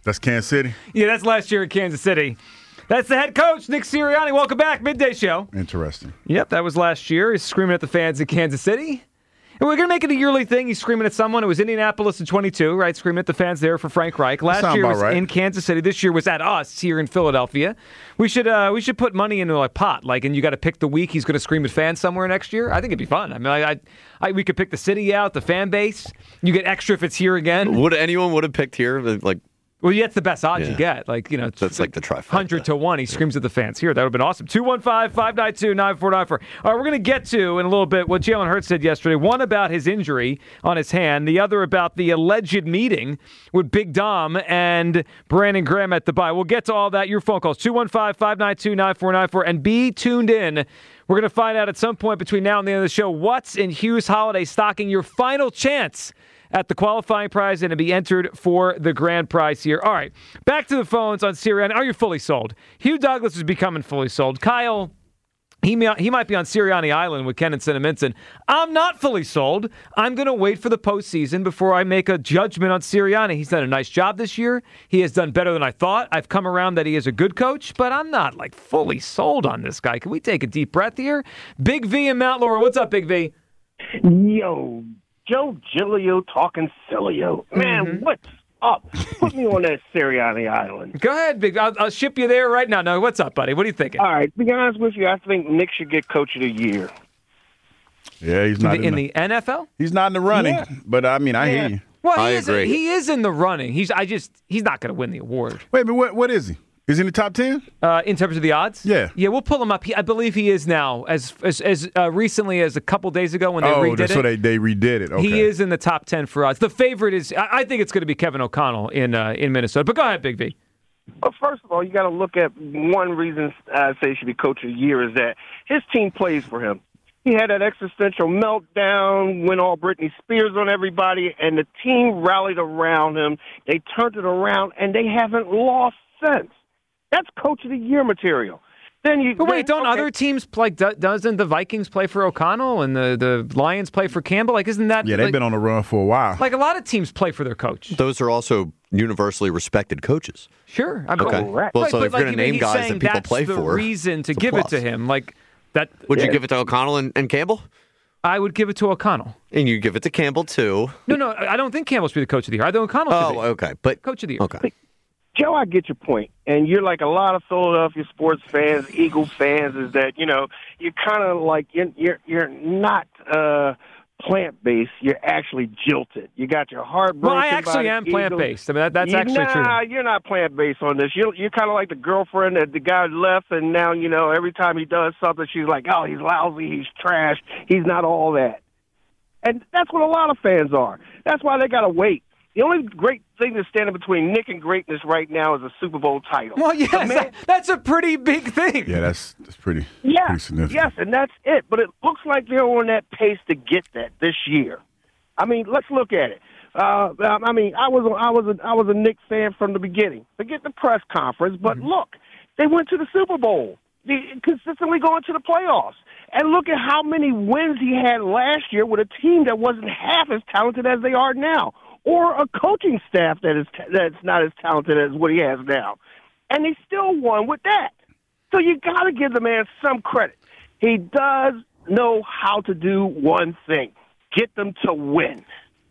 That's Kansas City? Yeah, that's last year in Kansas City. That's the head coach, Nick Sirianni. Welcome back, Midday Show. Interesting. Yep, that was last year. He's screaming at the fans in Kansas City. And we're going to make it a yearly thing. He's screaming at someone. It was Indianapolis in twenty-two, right? Screaming at the fans there for Frank Reich. Last year was right. in Kansas City. This year was at us here in Philadelphia. We should uh, we should put money into a pot, like, and you got to pick the week he's going to scream at fans somewhere next year. I think it'd be fun. I mean, I, I, I we could pick the city out, the fan base. You get extra if it's here again. Would anyone would have picked here? Like, well, yeah, it's the best odds yeah. you get. Like, you know, that's like the trifecta. one hundred to one. He screams at the fans here. That would have been awesome. two one five, five nine two, nine four nine four. All right, we're going to get to, in a little bit, what Jalen Hurts said yesterday. One about his injury on his hand. The other about the alleged meeting with Big Dom and Brandon Graham at the bye. We'll get to all that. Your phone calls, two one five, five nine two, nine four nine four. And be tuned in. We're going to find out at some point between now and the end of the show what's in Hughes Holiday stocking. Your final chance at the qualifying prize and to be entered for the grand prize here. All right, back to the phones on Sirianni. Are you fully sold? Hugh Douglas is becoming fully sold. Kyle, he may, he might be on Sirianni Island with Ken and Cinnamon. I'm not fully sold. I'm going to wait for the postseason before I make a judgment on Sirianni. He's done a nice job this year. He has done better than I thought. I've come around that he is a good coach, but I'm not like fully sold on this guy. Can we take a deep breath here? Big V in Mount Laurel. What's up, Big V? Yo, Joe Giglio talking Silio. Man, Mm-hmm. what's up? Put me on that Sirianni Island. Go ahead, Big. I'll, I'll ship you there right now. No, what's up, buddy? What are you thinking? All right, to be honest with you, I think Nick should get Coach of the Year. Yeah, he's not in, in, in the, the N F L. He's not in the running, Yeah. but I mean, I Yeah. hear you. Well, he I is. agree. He is in the running. He's. I just. He's not going to win the award. Wait, but what? What is he? Is he in the top ten? Uh, in terms of the odds? Yeah. Yeah, we'll pull him up. He, I believe he is now, as as, as uh, recently as a couple days ago when they oh, redid so it. they they redid it. Okay. He is in the top ten for odds. The favorite is. I, I think it's going to be Kevin O'Connell in uh, in Minnesota. But go ahead, Big V. But first of all, you got to look at one reason I say he should be Coach of the Year is that his team plays for him. He had that existential meltdown, went all Britney Spears on everybody, and the team rallied around him. They turned it around, and they haven't lost since. That's Coach of the Year material. Then you. But wait, then, don't okay. other teams play? do- Doesn't the Vikings play for O'Connell and the, the Lions play for Campbell? Like, isn't that? Yeah, they've like, been on the run for a while. like a lot of teams play for their coach. those are also universally respected coaches. Sure. I Okay. Correct. Well, Right, so but if you're like, going to name he's guys saying that people that's play the for, reason to it's a give it plus. to him, like that. Would you Yeah. give it to O'Connell and, and Campbell? I would give it to O'Connell. And you give it to Campbell too. No, no, I don't think Campbell should be the coach of the year. I think O'Connell should Oh, be okay. But coach of the year. okay. Joe, I get your point, and you're like a lot of Philadelphia sports fans, Eagle fans. Is that you know you're kind of like you're you're, you're not uh, plant based. You're actually jilted. You got your heart broken. Well, I by actually the am Eagles. plant based. I mean, that, that's You- actually nah, true. you're not plant based on this. You're you're kind of like the girlfriend that the guy left, and now you know every time he does something, she's like, "Oh, he's lousy. He's trash. He's not all that." And that's what a lot of fans are. That's why they got to wait. The only great thing that's standing between Nick and greatness right now is a Super Bowl title. Well, yes, The man- that- that's a pretty big thing. Yeah, that's that's pretty, yeah, pretty significant. yes, and that's it. But it looks like they're on that pace to get that this year. I mean, let's look at it. Uh, I mean, I was I was a, I was a Knicks fan from the beginning. Forget the press conference, but Mm-hmm. look, they went to the Super Bowl. They consistently going to the playoffs. And look at how many wins he had last year with a team that wasn't half as talented as they are now, or a coaching staff that is that's not as talented as what he has now. And he still won with that. So you got to give the man some credit. He does know how to do one thing: get them to win.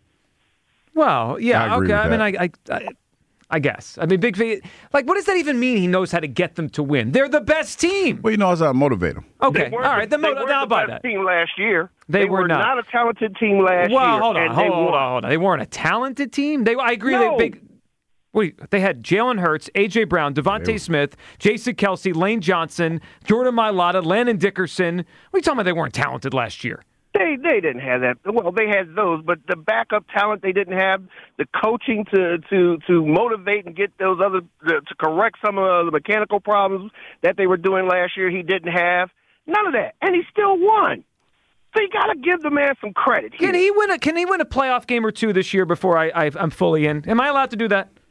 Well, yeah, I agree okay. with I mean, I, I, I, I guess. I mean, Big V. Like, what does that even mean? He knows how to get them to win. They're the best team. Well, you know, how to motivate them. Okay, They all weren't right. the, Then they mo- weren't now the buy best that. team last year. They were were not. a talented team last Well, year. hold on, and hold they on, hold won. on, hold on. They weren't a talented team. They, I agree. No. They big. Wait, they had Jalen Hurts, A J. Brown, Devontae Smith, Jason Kelsey, Lane Johnson, Jordan Mailata, Landon Dickerson. What are you talking about? They weren't talented last year. They they didn't have that. Well, they had those, but the backup talent they didn't have. The coaching to to to motivate and get those other to correct some of the mechanical problems that they were doing last year. He didn't have none of that, and he still won. So you got to give the man some credit. Can he win a Can he win a playoff game or two this year before I, I I'm fully in? Am I allowed to do that?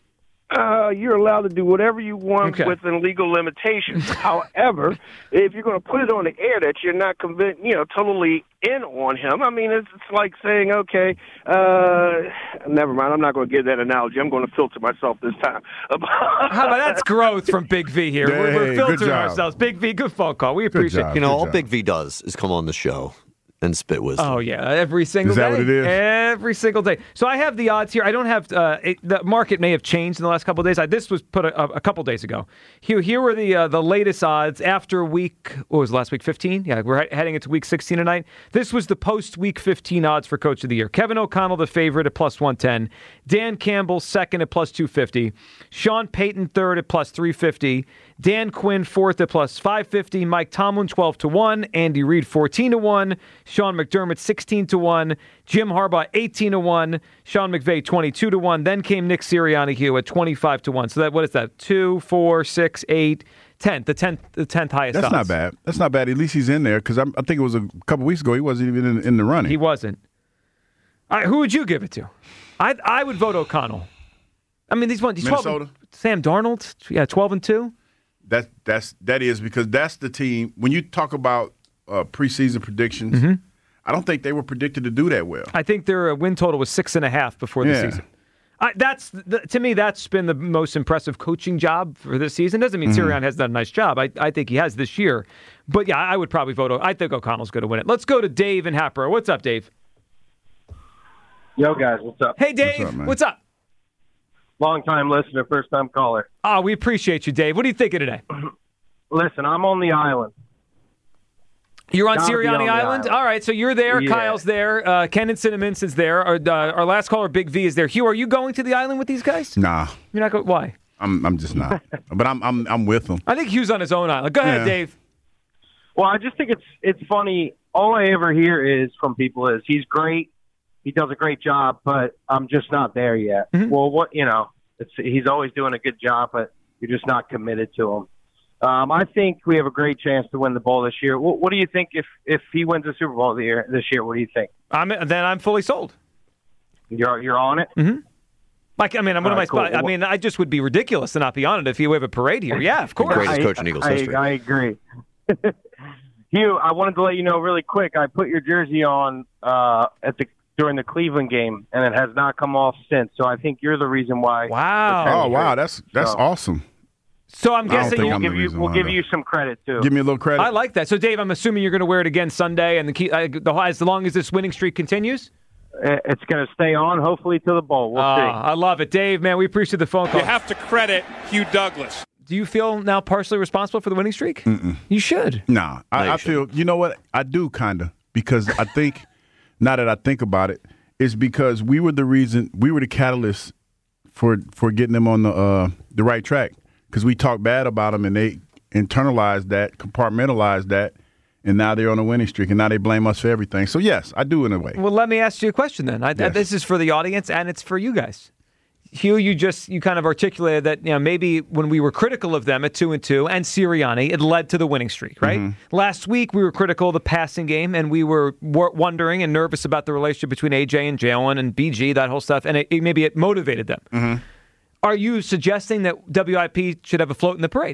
Uh, you're allowed to do whatever you want Okay. within legal limitations. However, if you're going to put it on the air that you're not convinced, you know, totally in on him, I mean, it's, it's like saying, okay, uh, never mind. I'm not going to give that analogy. I'm going to filter myself this time. How about that's growth from Big V here? We're, we're Hey, good filtering job. ourselves. Big V, good phone call. We appreciate it. You know, all Big V does is come on the show and spit wisdom. Oh yeah, every single Is that day. what it is? Every single day. So I have the odds here. I don't have uh, it, the market may have changed in the last couple of days. I, this was put a, a couple days ago. Here, here were the uh, the latest odds after week. What was it, last week? fifteen. Yeah, we're he- heading into week sixteen tonight. This was the post week fifteen odds for Coach of the Year. Kevin O'Connell, the favorite at plus one ten. Dan Campbell second at plus two fifty. Sean Payton third at plus three fifty. Dan Quinn fourth at plus five fifty. Mike Tomlin twelve to one. Andy Reid fourteen to one. Sean McDermott sixteen to one. Jim Harbaugh eighteen to one. Sean McVay twenty-two to one. Then came Nick Sirianni here at twenty-five to one. So that what is that? Two, four, six, eight, ten. The tenth, the tenth highest. That's odds. not bad. That's not bad. At least he's in there because I think it was a couple weeks ago he wasn't even in, in the running. He wasn't. All right, who would you give it to? I I would vote O'Connell. I mean, these ones. These twelve, Minnesota? Sam Darnold. Yeah, twelve and two. That that's that is because that's the team. When you talk about uh, preseason predictions, Mm-hmm. I don't think they were predicted to do that well. I think their uh, win total was six and a half before the Yeah. season. I, that's the, to me, that's been the most impressive coaching job for this season. Doesn't mean Mhm. Sirianni has done a nice job. I, I think he has this year. But yeah, I would probably vote. O- I think O'Connell's going to win it. Let's go to Dave in Hatboro. What's up, Dave? Yo, guys, what's up? Hey, Dave. What's up? Long time listener, first time caller. Oh, we appreciate you, Dave. What are you thinking today? Listen, I'm on the island. You're on Gotta be Sirianni on the Island? island. All right, so you're there. Yeah. Kyle's there. Uh, Ken and Cinnamonson's there. Our, uh, our last caller, Big V, is there. Hugh, are you going to the island with these guys? Nah, You're not going. Why? I'm I'm just not. but I'm I'm I'm with them. I think Hugh's on his own island. Go ahead, Yeah. Dave. Well, I just think it's it's funny. All I ever hear is from people is he's great, he does a great job, but I'm just not there yet. Well, what you know, it's, he's always doing a good job, but you're just not committed to him. Um, I think we have a great chance to win the bowl this year. What, what do you think if if he wins the Super Bowl the year, this year? What do you think? I'm then I'm fully sold. You're you're on it. Mm-hmm. Like I mean, I'm one of my All right, spot. cool. I mean, I just would be ridiculous to not be on it if you have a parade here. Yeah, of course. I, I, I agree. Hugh, I wanted to let you know really quick. I put your jersey on uh, at the during the Cleveland game, and it has not come off since. So I think you're the reason why. Wow. Oh wow, that's that's So- awesome. So I'm I don't guessing think we'll I'm the give you. reason We'll why, give though. you some credit too. Give me a little credit. I like that. So Dave, I'm assuming you're going to wear it again Sunday, and the, key, uh, the as long as this winning streak continues. It's going to stay on, hopefully, to the bowl. We'll Ah, see. I love it, Dave. Man, we appreciate the phone call. You have to credit Hugh Douglas. Do you feel now partially responsible for the winning streak? Mm-mm. You should. Nah, I, No, you I feel. You know what? I do kind of because I think now that I think about it, it's because we were the reason, we were the catalyst for for getting them on the uh, the right track because we talked bad about them and they internalized that, compartmentalized that, and now they're on a winning streak and now they blame us for everything. So yes, I do in a way. Well, let me ask you a question then. I, Yes. This is for the audience and it's for you guys. Hugh, you just you kind of articulated that you know maybe when we were critical of them at two and two and Sirianni, it led to the winning streak, right? Mm-hmm. Last week we were critical of the passing game and we were w- wondering and nervous about the relationship between A J and Jalen and B G, that whole stuff, and it, it, maybe it motivated them. Mm-hmm. Are you suggesting that W I P should have a float in the parade?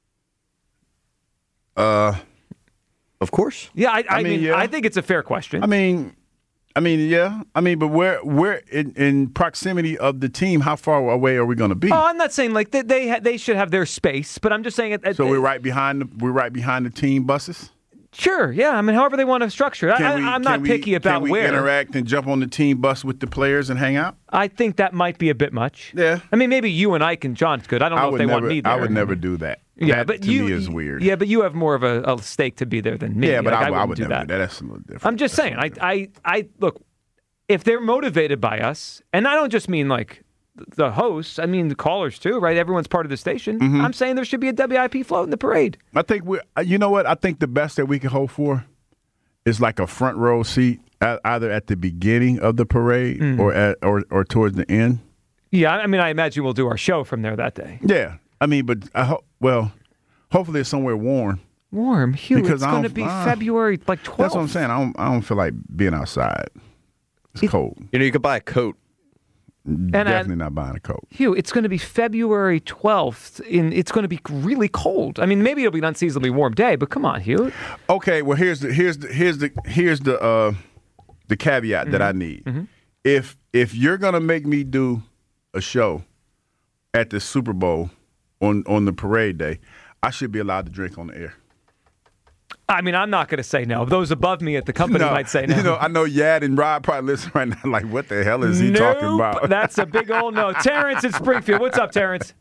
Uh, of course. Yeah, I, I, I mean, mean, yeah. I think it's a fair question. I mean, I mean, yeah. I mean, but where where in, in proximity of the team, how far away are we going to be? Oh, I'm not saying like they they, ha- they should have their space, but I'm just saying it. So we're right behind the we're right behind the team buses. Sure, yeah. I mean, however they want to structure it. I, Can we- I'm can not we- picky about can we where. interact and jump on the team bus with the players and hang out. I think that might be a bit much. Yeah. I mean, maybe you and Ike and John could. I don't know I if would they never. want me there. I would never do that. Yeah, That but to you me is weird. Yeah, but you have more of a, a stake to be there than me. Yeah, but Like, I, I wouldn't would do never that. do that. That's a little different. I'm just saying. I, I, I look. If they're motivated by us, and I don't just mean like the hosts, I mean the callers too, right? Everyone's part of the station. Mm-hmm. I'm saying there should be a W I P float in the parade. I think we. You know what? I think the best that we can hope for is like a front row seat, at, either at the beginning of the parade Mm. or at or or towards the end. Yeah, I mean, I imagine we'll do our show from there that day. Yeah, I mean, but I hope. Well, hopefully it's somewhere warm. Warm, Hugh. Because it's I going to don't- be uh, February like twelfth. That's what I'm saying. I don't. I don't feel like being outside. It's cold. You know, you could buy a coat And Definitely and, not buying a coat. Hugh, it's going to be February twelfth. In it's going to be really cold. I mean, maybe it'll be an unseasonably warm day, but come on, Hugh. Okay, well here's the here's the here's the here's the uh, the caveat mm-hmm. that I need. Mm-hmm. If if you're gonna make me do a show at the Super Bowl on on the parade day, I should be allowed to drink on the air. I mean, I'm not going to say no. Those above me at the company no, might say no. You know, I know Yad and Rob probably listen right now like, what the hell is he nope, talking about? That's a big old no. Terrence in Springfield. What's up, Terrence?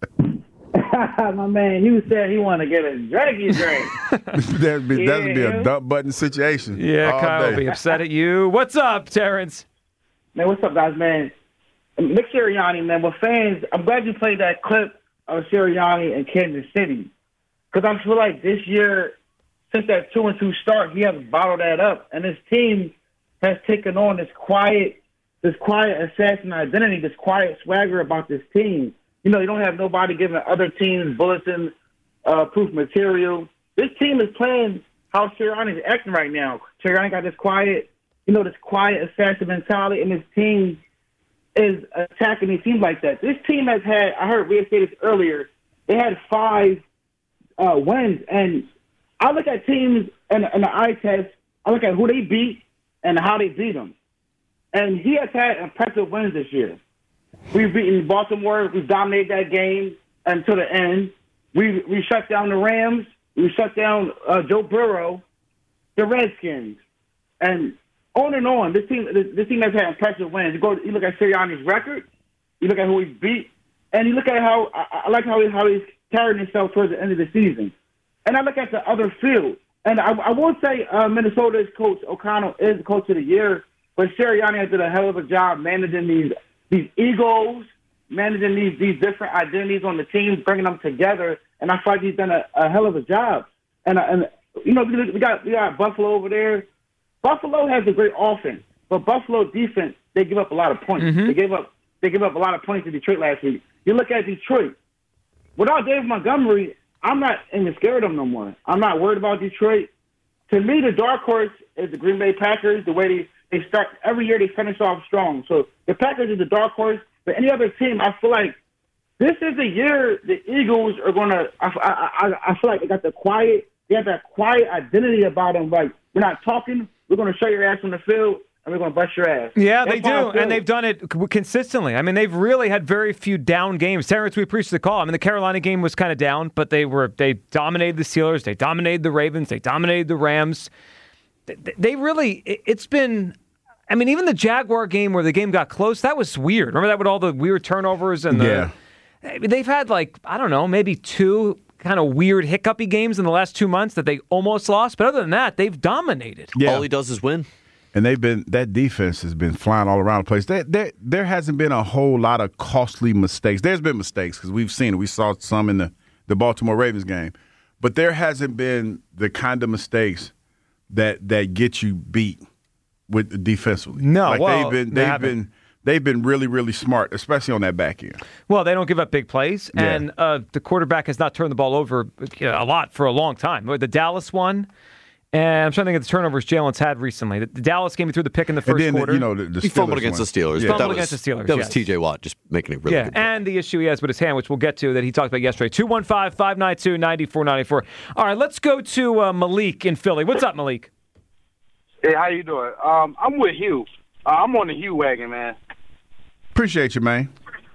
My man, Hugh said he want to get a drinky drink. that'd be, yeah, that'd be a dump button situation. Yeah, all Kyle day. will be upset at you. What's up, Terrence? Man, what's up, guys, man? Nick Sirianni, man, with fans, I'm glad you played that clip of Sirianni in Kansas City. Because I feel like this year, since that two and two start, he has bottled that up, and his team has taken on this quiet, this quiet assassin identity, this quiet swagger about this team. You know, you don't have nobody giving other teams bulletin uh, proof material. This team is playing how Sirianni is acting right now. Sirianni got this quiet, you know, this quiet assassin mentality, and his team is attacking his team like that. This team has had, I heard Rhea say this earlier, they had five uh, wins, and I look at teams in, in the eye test, I look at who they beat and how they beat them. And he has had impressive wins this year. We've beaten Baltimore. We've dominated that game until the end. We we shut down the Rams. We shut down uh, Joe Burrow, the Redskins. And on and on, this team this, this team has had impressive wins. You go, you look at Sirianni's record, you look at who he's beat, and you look at how I, I like how he, how he's carrying himself towards the end of the season. And I look at the other field, and I, I won't say uh, Minnesota's coach O'Connell is the coach of the year, but Sirianni has done a hell of a job managing these these egos, managing these these different identities on the team, bringing them together. And I feel like he's done a, a hell of a job. And uh, and you know we got we got Buffalo over there. Buffalo has a great offense, but Buffalo defense they give up a lot of points. Mm-hmm. They gave up they give up a lot of points to Detroit last week. You look at Detroit without Dave Montgomery. I'm not even scared of them no more. I'm not worried about Detroit. To me, the dark horse is the Green Bay Packers. The way they, they start every year, they finish off strong. So the Packers is the dark horse. But any other team, I feel like this is the year the Eagles are going to. I, I, I feel like they got the quiet. They have that quiet identity about them. Like we're not talking. We're going to show your ass on the field. And we're going to bust your ass. Yeah, That's they do, and they've done it consistently. I mean, they've really had very few down games. Terrence, we appreciate the call. I mean, the Carolina game was kind of down, but they were they dominated the Steelers, they dominated the Ravens, they dominated the Rams. They, they really, it's been. I mean, even the Jaguar game where the game got close, that was weird. Remember that with all the weird turnovers and the. Yeah. I mean, they've had like I don't know, maybe two kind of weird hiccupy games in the last two months that they almost lost, but other than that, they've dominated. Yeah. All he does is win. And they've been that defense has been flying all around the place. There, there, there hasn't been a whole lot of costly mistakes. There's been mistakes because we've seen it. We saw some in the, the Baltimore Ravens game, but there hasn't been the kind of mistakes that that get you beat with defensively. No, like well, they've been they they've haven't. been they've been really really smart, especially on that back end. Well, they don't give up big plays, Yeah. and uh, the quarterback has not turned the ball over you know, a lot for a long time. The Dallas one. And I'm trying to think of the turnovers Jalen's had recently. The, the Dallas game, he threw the pick in the first then, quarter. you know, the- the He fumbled Steelers against one. the Steelers. Yeah. but Fumbled that against was, the Steelers, That was yes. T J Watt just making it really yeah, good. and the issue he has with his hand, which we'll get to, that he talked about yesterday. two one five, five nine two, nine four nine four. All right, let's go to uh, Malik in Philly. What's up, Malik? Hey, how you doing? Um, I'm with Hugh. Uh, I'm on the Hugh wagon, man. Appreciate you, man.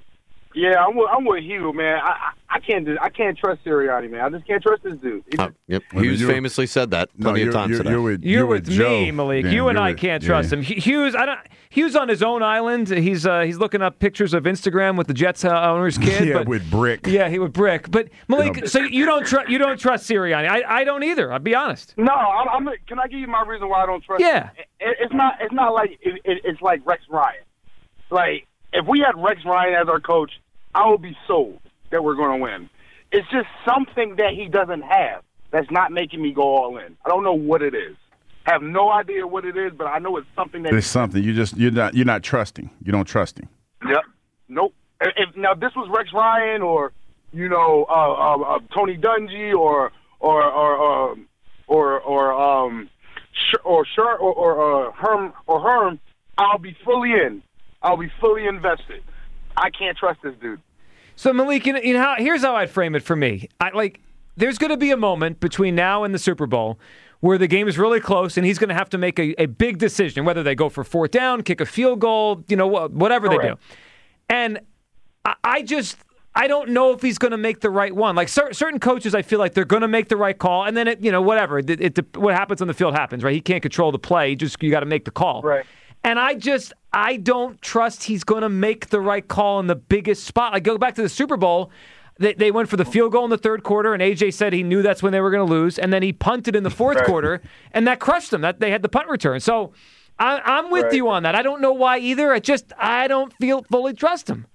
Yeah, I'm with, I'm with Hugh, man. I, I I can't do, I can't trust Sirianni, man. I just can't trust this dude. He Uh, just- yep. Well, Hughes you're- famously said that No, plenty you're, of times you're, today. you're with, You're, with, Joe. me, Malik. Dan, you and you're I with- can't yeah. trust him. He- Hughes, I don't. Hughes on his own island. He's uh, he's looking up pictures of Instagram with the Jets uh, owner's kid. Yeah, but, with Brick. Yeah, he would Brick. But Malik, No. so you don't trust you don't trust Sirianni. I I don't either. I'll be honest. no, I'm, I'm. Can I give you my reason why I don't trust? Yeah. him? It, it's not. It's not like it, it, it's like Rex Ryan. Like if we had Rex Ryan as our coach, I would be sold that we're going to win. It's just something that he doesn't have that's not making me go all in. I don't know what it is. I have no idea what it is, but I know it's something that. There's something you just you're not you're not trusting. You don't trust him. Yep. Nope. If, if now this was Rex Ryan or you know uh, uh, uh, Tony Dungy or or or um, or or um Sh- or Shur- or, or uh, Herm or Herm, I'll be fully in. I'll be fully invested. I can't trust this dude. So Malik, you know, you know how, here's how I'd frame it for me. I like there's going to be a moment between now and the Super Bowl where the game is really close, and he's going to have to make a, a big decision, whether they go for fourth down, kick a field goal, you know, whatever Correct. They do. And I, I just I don't know if he's going to make the right one. Like cer- certain coaches, I feel like they're going to make the right call, and then it, you know, whatever. It, it, what happens on the field happens, right? He can't control the play. You just you got to make the call. Right. And I just I don't trust he's going to make the right call in the biggest spot. Like go back to the Super Bowl. They, they went for the field goal in the third quarter, and A J said he knew that's when they were going to lose, and then he punted in the fourth right. quarter, and that crushed them. That they had the punt return. So I, I'm with right. you on that. I don't know why either. I just I don't feel fully trust him.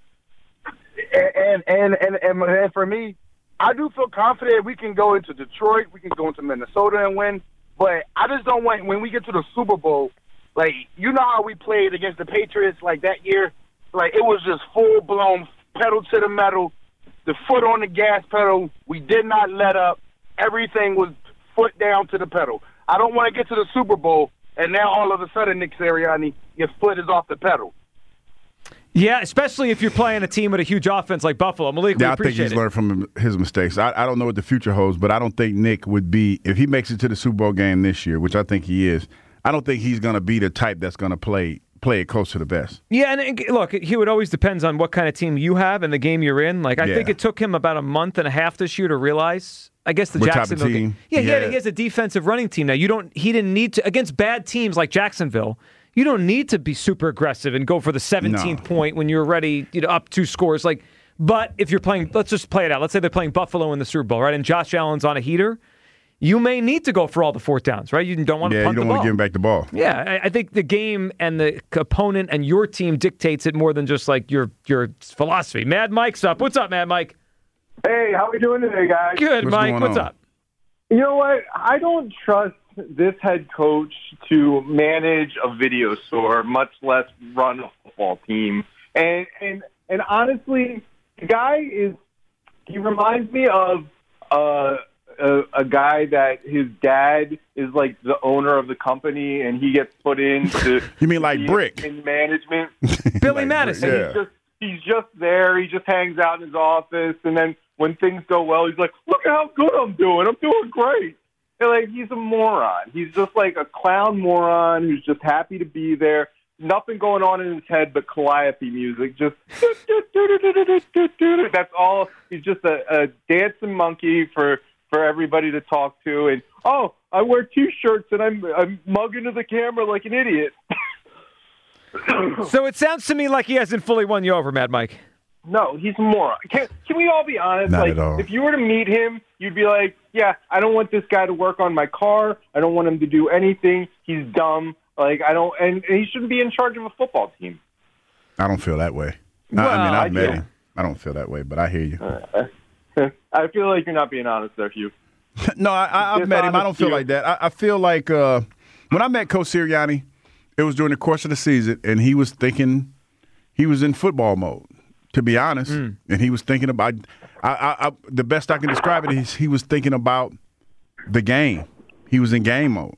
And and, and and and for me, I do feel confident we can go into Detroit, we can go into Minnesota and win. But I just don't want when we get to the Super Bowl, like you know how we played against the Patriots like that year, like it was just full blown pedal to the metal. The foot on the gas pedal. We did not let up. Everything was foot down to the pedal. I don't want to get to the Super Bowl, and now all of a sudden, Nick Sirianni, your foot is off the pedal. Yeah, especially if you're playing a team with a huge offense like Buffalo. Malik, we yeah, I appreciate think he's it. learned from his mistakes. I, I don't know what the future holds, but I don't think Nick would be, if he makes it to the Super Bowl game this year, which I think he is, I don't think he's going to be the type that's going to play play it close to the vest. Yeah, and look, Hugh, it always depends on what kind of team you have and the game you're in. Like, I yeah. think it took him about a month and a half this year to realize, I guess, the what Jacksonville type of team? game. Yeah, he, yeah. had, he has a defensive running team now. You don't. He didn't need to, against bad teams like Jacksonville, you don't need to be super aggressive and go for the seventeenth no. point when you're already you know, up two scores. Like, but if you're playing, let's just play it out. Let's say they're playing Buffalo in the Super Bowl, right? And Josh Allen's on a heater. You may need to go for all the fourth downs, right? You don't want to yeah, punt you don't the want ball. to give him back the ball. Yeah, I, I think the game and the opponent and your team dictates it more than just like your your philosophy. Mad Mike's up. What's up, Mad Mike? Hey, how we doing today, guys? Good, What's Mike. What's on? up? You know what? I don't trust this head coach to manage a video store, much less run a football team. And and and honestly, the guy is he reminds me of uh A, a guy that his dad is like the owner of the company, and he gets put into you mean like Brick in management. Billy like Madison. Brick, yeah. He's just he's just there. He just hangs out in his office, and then when things go well, he's like, "Look at how good I'm doing. I'm doing great." And like he's a moron. He's just like a clown moron who's just happy to be there. Nothing going on in his head but Calliope music. Just that's all. He's just a, a dancing monkey for. for everybody to talk to, and oh, I wear T-shirts and I'm I'm mugging to the camera like an idiot. So it sounds to me like he hasn't fully won you over, Mad Mike. No, he's a moron. Can can we all be honest? Not like, at all. if you were to meet him, you'd be like, yeah, I don't want this guy to work on my car. I don't want him to do anything. He's dumb. Like I don't, and, and he shouldn't be in charge of a football team. I don't feel that way. Well, I, I mean, I've I met do. him. I don't feel that way, but I hear you. Uh, I feel like you're not being honest there, Hugh. No, I, I, I've met him. I don't feel Hugh. like that. I, I feel like uh, when I met Coach Sirianni, it was during the course of the season, and he was thinking he was in football mode, to be honest. Mm. And he was thinking about I, I, I, the best I can describe it is he was thinking about the game. He was in game mode.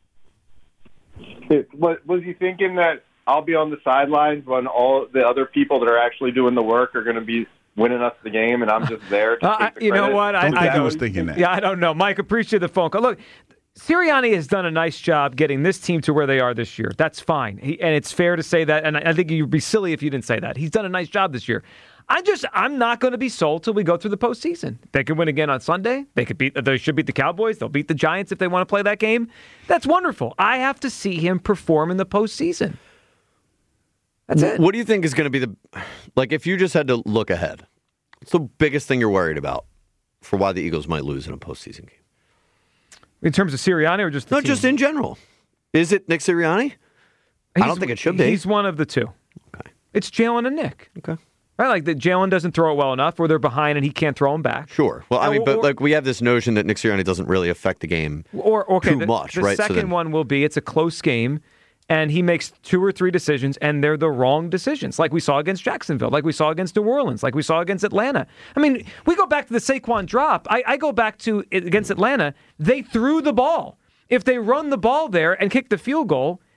It, was, was he thinking that I'll be on the sidelines when all the other people that are actually doing the work are going to be winning us the game, and I'm just there to Uh, take the you know credit? what? I, I don't I think he don't- was thinking that. Yeah, I don't know. Mike, appreciate the phone call. Look, Sirianni has done a nice job getting this team to where they are this year. That's fine. He, and it's fair to say that, and I, I think you'd be silly if you didn't say that. He's done a nice job this year. I just, I'm not going to be sold till we go through the postseason. They could win again on Sunday. They could beat, they should beat the Cowboys. They'll beat the Giants if they want to play that game. That's wonderful. I have to see him perform in the postseason. That's it. What do you think is going to be the, like, if you just had to look ahead, what's the biggest thing you're worried about for why the Eagles might lose in a postseason game? In terms of Sirianni or just the No, team? just in general. Is it Nick Sirianni? I don't think it should be. He's one of the two. Okay. It's Jalen and Nick. Okay. Right, like that Jalen doesn't throw it well enough, or they're behind and he can't throw them back. Sure. Well, I Or- mean, but or- like we have this notion that Nick Sirianni doesn't really affect the game Or okay, too the, much, the right? So second then- one will be it's a close game, and he makes two or three decisions, and they're the wrong decisions, like we saw against Jacksonville, like we saw against New Orleans, like we saw against Atlanta. I mean, we go back to the Saquon drop. I, I go back to against Atlanta. They threw the ball. If they run the ball there and kick the field goal,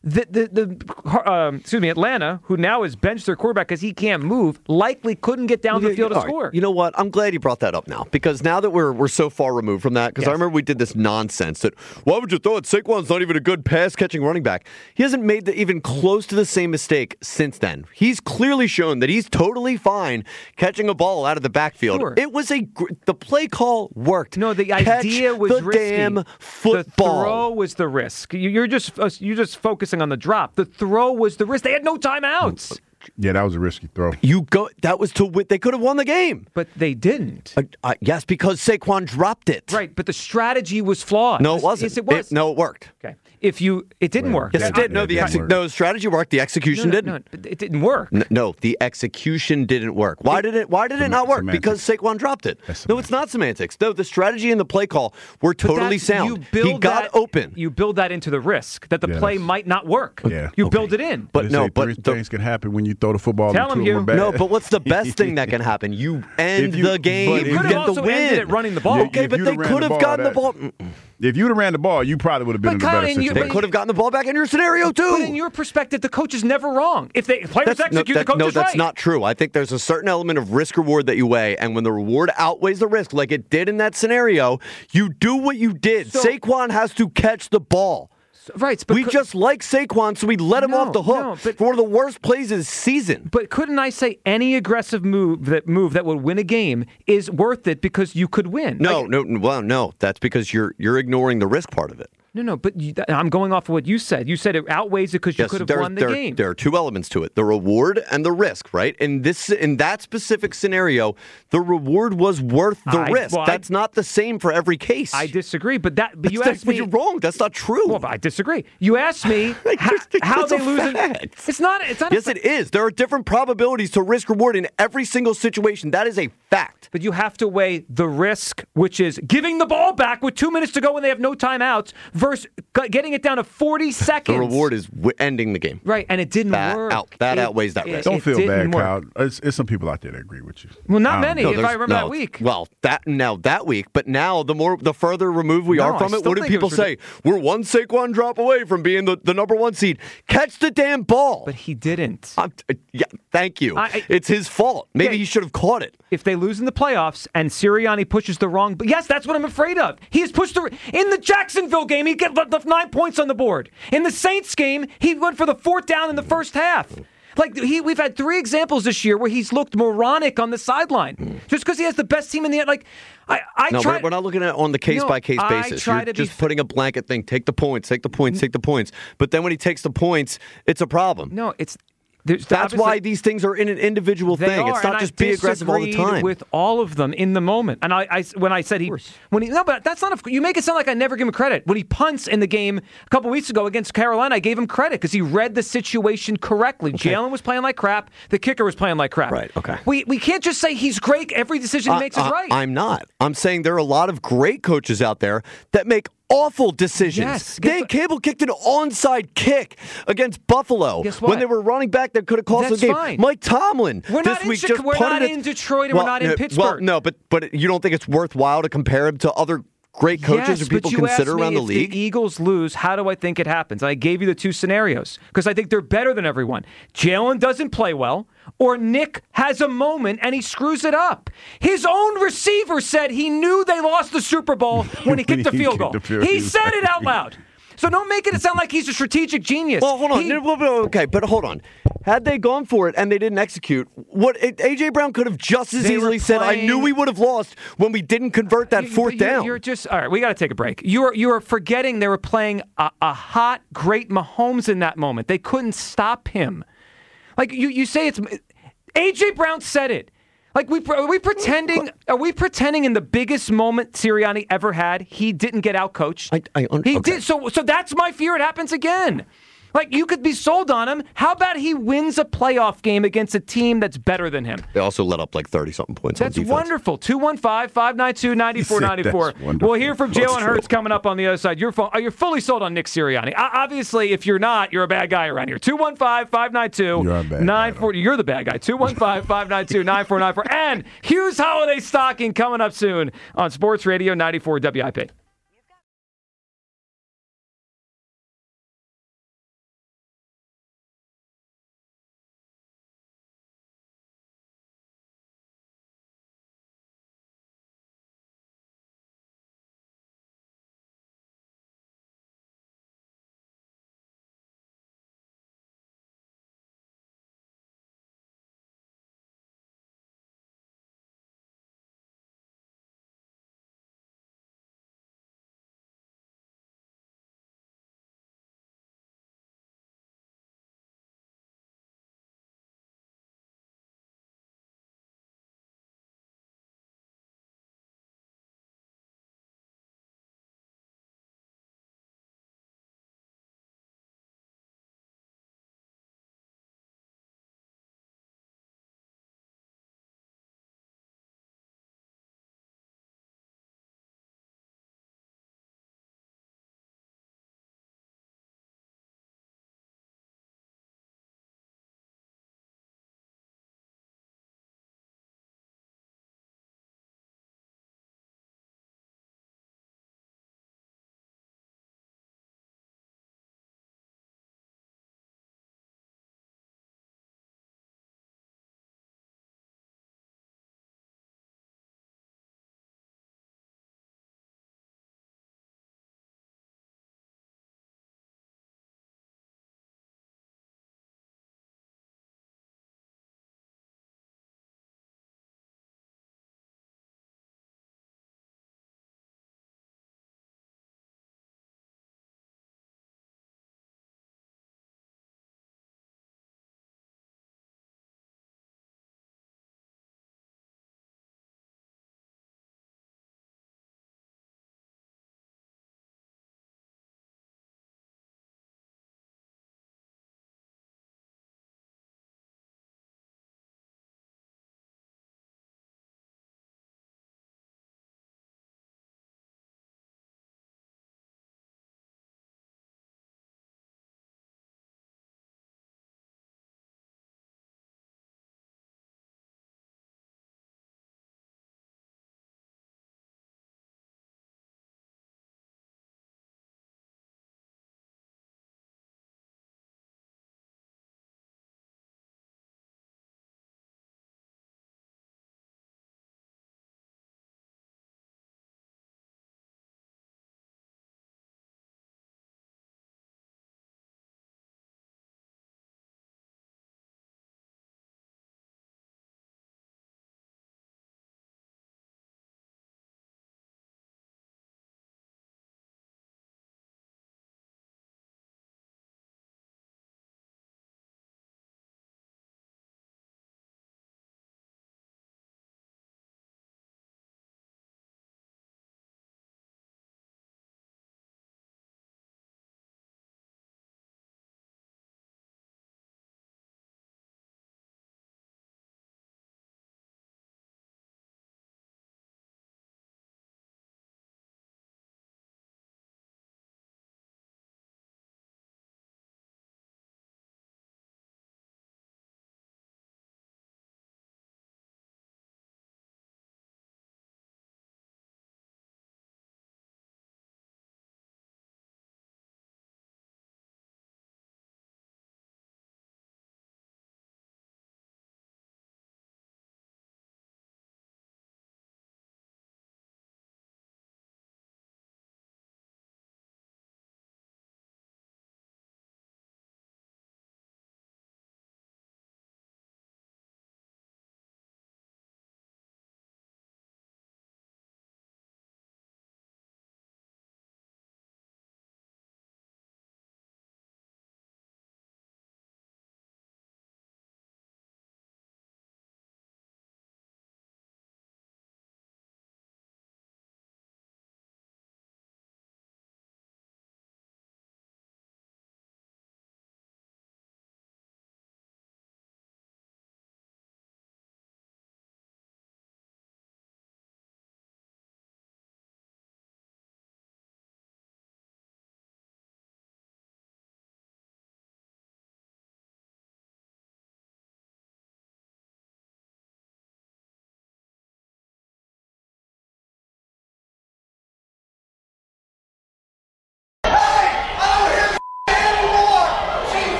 The the, the um, excuse me, Atlanta, who now has benched their quarterback because he can't move, likely couldn't get down the field to All right. score. You know what? I'm glad you brought that up now because now that we're we're so far removed from that, because Yes. I remember we did this nonsense that why would you throw it? Saquon's not even a good pass catching running back. He hasn't made the, even close to the same mistake since then. He's clearly shown that he's totally fine catching a ball out of the backfield. Sure. It was a gr- the play call worked. No, the Catch idea was the risky. damn football. The throw was the risk. You- You're just uh, you're just focusing on the drop. The throw was the risk. They had no timeouts. Yeah, that was a risky throw. You go. That was to win. They could have won the game, but they didn't. Uh, uh, yes, because Saquon dropped it. Right, but the strategy was flawed. No, it wasn't. Yes, it was. no, it worked. Okay. If you, it didn't work. Yes, it did. No, the exe- no, the strategy worked. The execution No, no, didn't. no, but it didn't work. N- No, the execution didn't work. Why did it? Why did it not work? semantics. Because Saquon dropped it. No, it's not semantics. No, the strategy and the play call were But totally that's- sound. You build He got that, open. You build that into the risk that the Yes. play might not work. Yeah. You build it in. But They no, say but three the- things can happen when you throw the football. Tell and him, two of them Hugh. are bad. No, but what's the best thing that can happen? You end If you- the game. but You if could get have the also win. ended it running the ball. Yeah, Okay, if but you'd they have ran could the have ball, gotten the that- ball. If you'd have ran the ball, you probably would have been But in a better Colin, you- situation. They could have gotten the ball back in your scenario too. But in your perspective, the coach is never wrong. If they players That's- no, execute, that- the coach no, is that's right. not true. I think there's a certain element of risk reward that you weigh, and when the reward outweighs the risk, like it did in that scenario, you do what you did. So- Saquon has to catch the ball. Right, but we could- just like Saquon, so we let him No, off the hook no, but- for one of the worst plays of the season. But couldn't I say any aggressive move that move that would win a game is worth it because you could win? No, Like- no, well, no. That's because you're you're ignoring the risk part of it. No, no, but you, I'm going off of what you said. You said it outweighs it because you Yes, could have there- won the there, game. There are two elements to it: the reward and the risk. Right? In this, in that specific scenario, the reward was worth the I- risk. well, I- That's not the same for every case. I disagree, but that but you That's- asked but me. you're wrong. That's not true. Well, but I disagree. You asked me how, how That's they a lose. in- fact. It's not. It's not. Yes, a, it is. There are different probabilities to risk reward in every single situation. That is a fact. But you have to weigh the risk, which is giving the ball back with two minutes to go when they have no timeouts, versus g- getting it down to forty seconds. The reward is w- ending the game. Right, and it didn't That work. out- that It- outweighs that it- risk. Don't it feel didn't bad, work. Kyle. It's, it's some people out there that agree with you. Well, not Um, many. No, if I there's- remember no, that week. Well, that now that week, but now the more the further removed we No, are I from it, still what do think it people was say? We're one Saquon drop away from being the, the number one seed. Catch the damn ball. But he didn't. I'm, uh, yeah, thank you. I- I- it's his fault. Maybe Yeah. he should have caught it. If they lose in the playoffs and Sirianni pushes the wrong, but yes, that's what I'm afraid of. He has pushed the in the Jacksonville game. He get left nine points on the board. In the Saints game, he went for the fourth down in the first half. Like he, we've had three examples this year where he's looked moronic on the sideline just because he has the best team in the like. I, I No, try. we're, we're not looking at it on the case by case No, I basis. try You're to be just putting a blanket thing. Take the points. Take the points. Take the points. But then when he takes the points, it's a problem. No, it's. There's, That's obviously- why these things are in an individual They thing. are, It's not and just I be aggressive all the disagreed time. with all of them in the moment. And I, I when I said he, when he, no, but that's not. A, you make it sound like I never give him credit. When he punts in the game a couple weeks ago against Carolina, I gave him credit because he read the situation correctly. Jalen was playing like crap. The kicker was playing like crap. Right. Okay. We we can't just say he's great. Every decision he makes I- is I- right. I'm not. I'm saying there are a lot of great coaches out there that make awful decisions. Yes, Dan Cable kicked an onside kick against Buffalo Guess what? when they were running back that could have cost That's the game. fine. Mike Tomlin We're this not in week Chica- just we're punted not it- in Detroit and we're not in no, Pittsburgh. Well, no, but but you don't think it's worthwhile to compare him to other great coaches yes, who people but you consider asked me around the if league? the Eagles lose, how do I think it happens? I gave you the two scenarios because I think they're better than everyone. Jalen doesn't play well, or Nick has a moment and he screws it up. His own receiver said he knew they lost the Super Bowl when he kicked the He field kicked goal. the field He goal. said it out loud. So don't make it sound like he's a strategic genius. Well, hold on. He- No, no, no, okay, but hold on. Had they gone for it and they didn't execute, what A J Brown could have just as They were easily said, "I playing- knew we would have lost when we didn't convert that You- fourth you're, down." You're just all right. We got to take a break. You're you are forgetting they were playing a, a hot, great Mahomes in that moment. They couldn't stop him. Like you, you say it's A J Brown said it. Like we are we pretending? Are we pretending in the biggest moment Sirianni ever had, he didn't get out coached? I, I un- He okay. did. So so that's my fear. It happens again. Like you could be sold on him. How about he wins a playoff game against a team that's better than him? They also let up like thirty-something points That's on defense. wonderful. two one five, five nine two, nine four nine four. That's wonderful. We'll hear from That's Jalen true. Hurts coming up on the other side. You're, fu- you're fully sold on Nick Sirianni. O- Obviously, if you're not, you're a bad guy around here. two one five, five nine two, You're a bad nine four. You're the bad guy. two one five, five nine two, nine four nine four. And Hughes Holiday Stocking coming up soon on Sports Radio ninety-four W I P.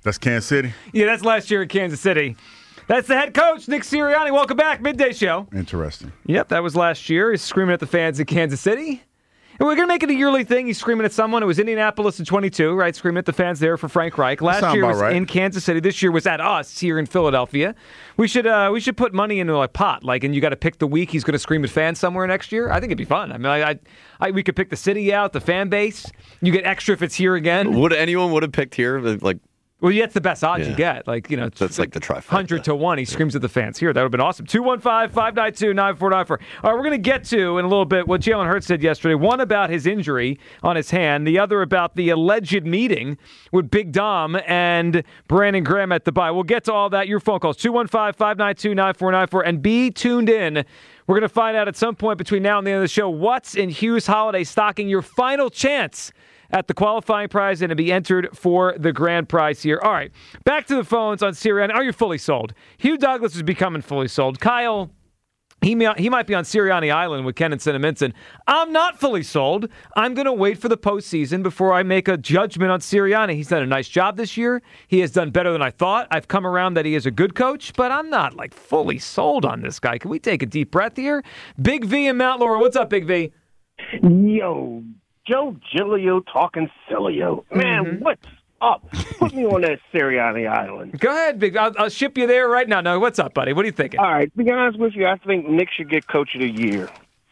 That's Kansas City? Yeah, that's last year in Kansas City. That's the head coach, Nick Sirianni. Welcome back, Midday Show. Interesting. Yep, that was last year. He's screaming at the fans in Kansas City. And we're going to make it a yearly thing. He's screaming at someone. It was Indianapolis in twenty-two, right? Screaming at the fans there for Frank Reich. Last year was right. in Kansas City. This year was at us here in Philadelphia. We should uh, we should put money into a pot, like, and you got to pick the week he's going to scream at fans somewhere next year. I think it'd be fun. I mean, I, I, I we could pick the city out, the fan base. You get extra if it's here again. Would anyone would have picked here? Like, well, yeah, it's the best odds Yeah. you get. Like, you know, that's like the trifecta. one hundred to one. He screams at the fans here. That would have been awesome. two one five, five nine two, nine four nine four. All right, we're going to get to, in a little bit, what Jalen Hurts said yesterday. One about his injury on his hand. The other about the alleged meeting with Big Dom and Brandon Graham at the bye. We'll get to all that. Your phone calls, two one five, five nine two, nine four nine four. And be tuned in. We're going to find out at some point between now and the end of the show what's in Hughes Holiday stocking. Your final chance at the qualifying prize and to be entered for the grand prize here. All right, back to the phones on Sirianni. Are you fully sold? Hugh Douglas is becoming fully sold. Kyle, he may, he might be on Sirianni Island with Ken and Cinnaminson. I'm not fully sold. I'm going to wait for the postseason before I make a judgment on Sirianni. He's done a nice job this year. He has done better than I thought. I've come around that he is a good coach, but I'm not like fully sold on this guy. Can we take a deep breath here? Big V in Mount Laurel. What's up, Big V? Yo, Joe Giglio talking Silio. Man, Mm-hmm. what's up? Put me on that Sirianni Island. Go ahead, Big. I'll, I'll ship you there right now. No, what's up, buddy? What are you thinking? All right, to be honest with you, I think Nick should get Coach of the Year.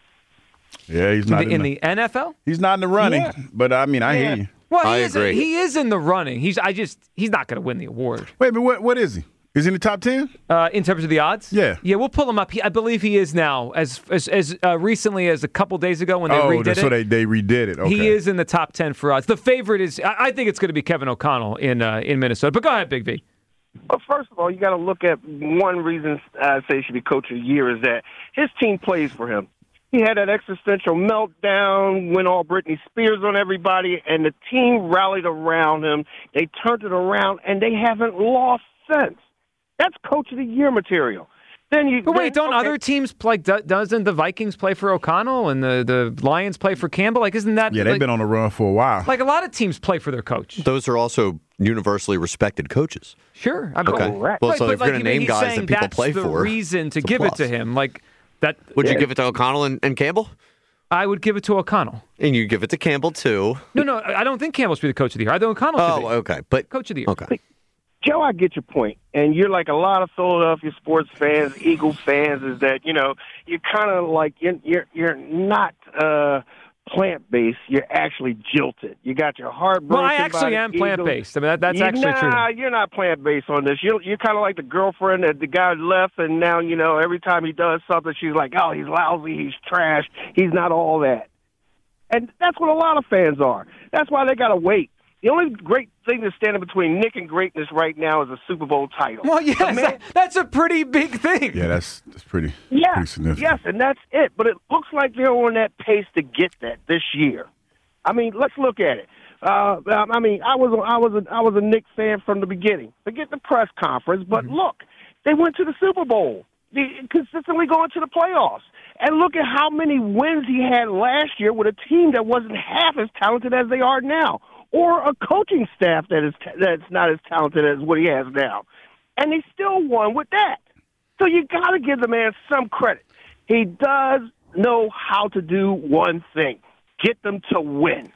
Yeah, he's In not the, in, in the, the N F L? He's not in the running, Yeah. but I mean, I Yeah. hear you. Well, he I is. agree. He is in the running. He's. I just. He's not going to win the award. Wait a minute, what, what is he? Is he in the top ten? Uh, in terms of the odds? Yeah. Yeah, we'll pull him up. He, I believe he is now, as as, as uh, recently as a couple days ago when they oh, redid so it. they, they redid it. Okay. He is in the top ten for odds. The favorite is. I, I think it's going to be Kevin O'Connell in uh, in Minnesota. But go ahead, Big V. Well, first of all, you got to look at one reason I say he should be Coach of the Year is that his team plays for him. He had that existential meltdown, went all Britney Spears on everybody, and the team rallied around him. They turned it around, and they haven't lost since. That's Coach of the Year material. Then you. But wait, then, don't okay. other teams play? do- Doesn't the Vikings play for O'Connell and the, the Lions play for Campbell? Like, isn't that? Yeah, they've like, been on the run for a while. like a lot of teams play for their coach. Those are also universally respected coaches. Sure. I'm Okay. Correct. Well, Right, so but if you're like, going to he- name he's guys saying that people that's play the for, reason to it's a give it to plus. him, like that. Would you Yeah. give it to O'Connell and, and Campbell? I would give it to O'Connell. And you give it to Campbell too. No, no, I don't think Campbell should be the coach of the year. I think O'Connell should Oh, be okay. But coach of the year. okay. Joe, I get your point, and you're like a lot of Philadelphia sports fans, Eagle fans. Is that you know you're kind of like you're you're, you're not uh, plant based. You're actually jilted. You got your heart broken. Well, I by actually the am Eagles. plant based. I mean, that, that's You- actually nah, true. you're not plant based on this. You're you're kind of like the girlfriend that the guy left, and now you know every time he does something, she's like, "Oh, he's lousy. He's trash. He's not all that." And that's what a lot of fans are. That's why they got to wait. The only great thing that's standing between Nick and greatness right now is a Super Bowl title. Well, yes, The man- that- that's a pretty big thing. Yeah, that's that's pretty, yeah, pretty significant. yes, and that's it. But it looks like they're on that pace to get that this year. I mean, let's look at it. Uh, I mean, I was I was a, I was a Nick fan from the beginning. Forget the press conference, but Mm-hmm. look, they went to the Super Bowl. They consistently going to the playoffs. And look at how many wins he had last year with a team that wasn't half as talented as they are now, or a coaching staff that is that's not as talented as what he has now. And he still won with that. So you got to give the man some credit. He does know how to do one thing: get them to win.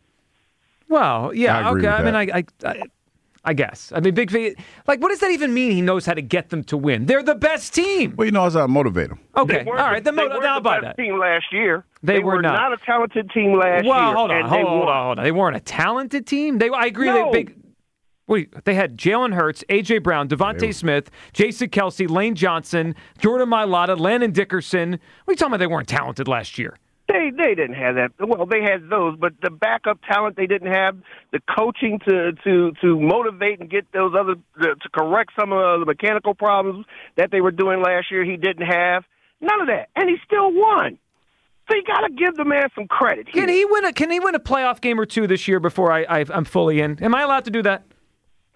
Well, yeah, I agree okay. with I mean, I, I, I, I guess. I mean, Big V. Like, what does that even mean? He knows how to get them to win. They're the best team. Well, you know how to motivate them. Okay, They all weren't right. the- Then they mo- weren't now the buy best that. team last year. They were were not. not a talented team last Well, year. hold on, and hold they on, won. hold on. They weren't a talented team. They, I agree. No. They big. Wait, they had Jalen Hurts, A J. Brown, Devontae Smith, Jason Kelsey, Lane Johnson, Jordan Mailata, Landon Dickerson. What are you talking about? They weren't talented last year. They they didn't have that. Well, they had those, but the backup talent they didn't have. The coaching to to to motivate and get those other to correct some of the mechanical problems that they were doing last year. He didn't have none of that, and he still won. So you got to give the man some credit. Can he win a Can he win a playoff game or two this year before I, I I'm fully in? Am I allowed to do that?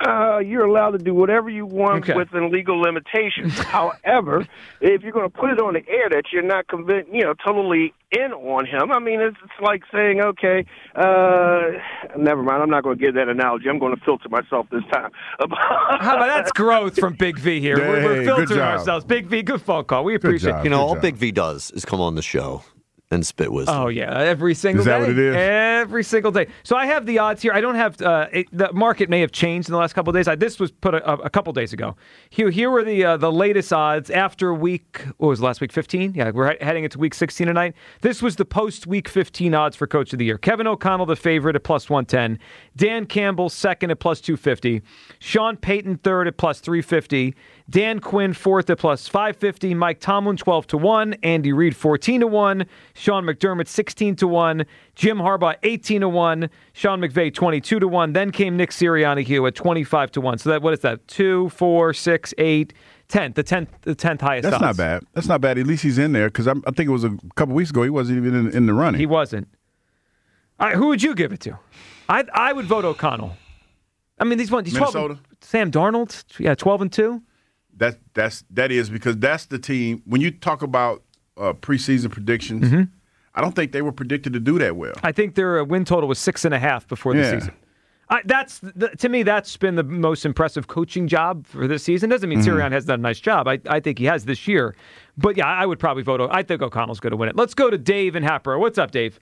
Uh, you're allowed to do whatever you want Okay. within legal limitations. However, if you're going to put it on the air that you're not convinced, you know, totally in on him, I mean, it's, it's like saying, okay, uh, never mind. I'm not going to give that analogy. I'm going to filter myself this time. How about that's growth from Big V here? we're, Hey, we're good filtering job. ourselves. Big V, good phone call. We appreciate it. You know, all Big V does is come on the show and spit wisdom. Oh yeah, every single Is that day. what it is? Every single day. So I have the odds here. I don't have uh, it, the market may have changed in the last couple of days. I, this was put a, a couple days ago. Here, here were the uh, the latest odds after week. What was it, last week? fifteen. Yeah, we're he- heading into week sixteen tonight. This was the post week fifteen odds for Coach of the Year. Kevin O'Connell, the favorite at plus one ten. Dan Campbell second at plus two fifty. Sean Payton third at plus three fifty. Dan Quinn fourth at plus five fifty. Mike Tomlin twelve to one. Andy Reid fourteen to one. Sean McDermott sixteen to one. Jim Harbaugh eighteen to one. Sean McVay twenty-two to one. Then came Nick Sirianni here at twenty-five to one. So that what is that? Two, four, six, eight, ten. The tenth, the tenth highest. That's odds. not bad. That's not bad. At least he's in there because I think it was a couple weeks ago he wasn't even in, in the running. He wasn't. All right, who would you give it to? I I would vote O'Connell. I mean, these ones. These Minnesota? twelve, Sam Darnold. Yeah, twelve and two. That that's that is because that's the team. When you talk about uh, preseason predictions, Mm-hmm. I don't think they were predicted to do that well. I think their uh, win total was six and a half before the Yeah. season. I, that's the, to me, that's been the most impressive coaching job for this season. Doesn't mean Mhm. Sirianni has done a nice job. I, I think he has this year. But yeah, I would probably vote. O- I think O'Connell's going to win it. Let's go to Dave in Hatboro. What's up, Dave?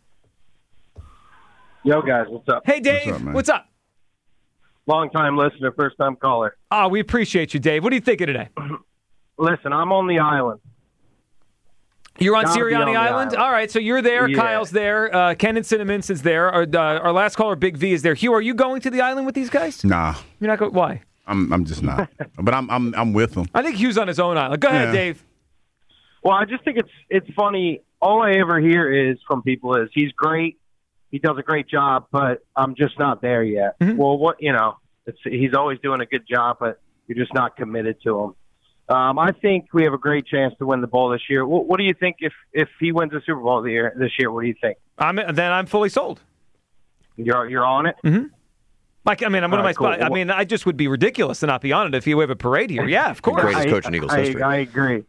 Yo, guys, what's up? Hey, Dave. What's up? Long time listener, first time caller. Oh, we appreciate you, Dave. What are you thinking today? Listen, I'm on the island. You're on Gotta be Sirianni on the Island? All right, so you're there. Yeah. Kyle's there. Uh, Ken and Cinnamonson's there. Our, uh, our last caller, Big V, is there. Hugh, are you going to the island with these guys? Nah, You're not going. Why? I'm I'm just not. but I'm I'm I'm with them. I think Hugh's on his own island. Go ahead, Yeah. Dave. Well, I just think it's it's funny. All I ever hear is from people is he's great, he does a great job, but I'm just not there yet. Mm-hmm. Well, what you know, it's, he's always doing a good job, but you're just not committed to him. Um, I think we have a great chance to win the bowl this year. What, what do you think if if he wins the Super Bowl the year, this year? What do you think? I'm then I'm fully sold. You're you're on it. Mm-hmm. Like, I mean, I'm one of my All right, spot. cool. I mean, I just would be ridiculous to not be on it if you have a parade here. Yeah, of course. I, I, I agree.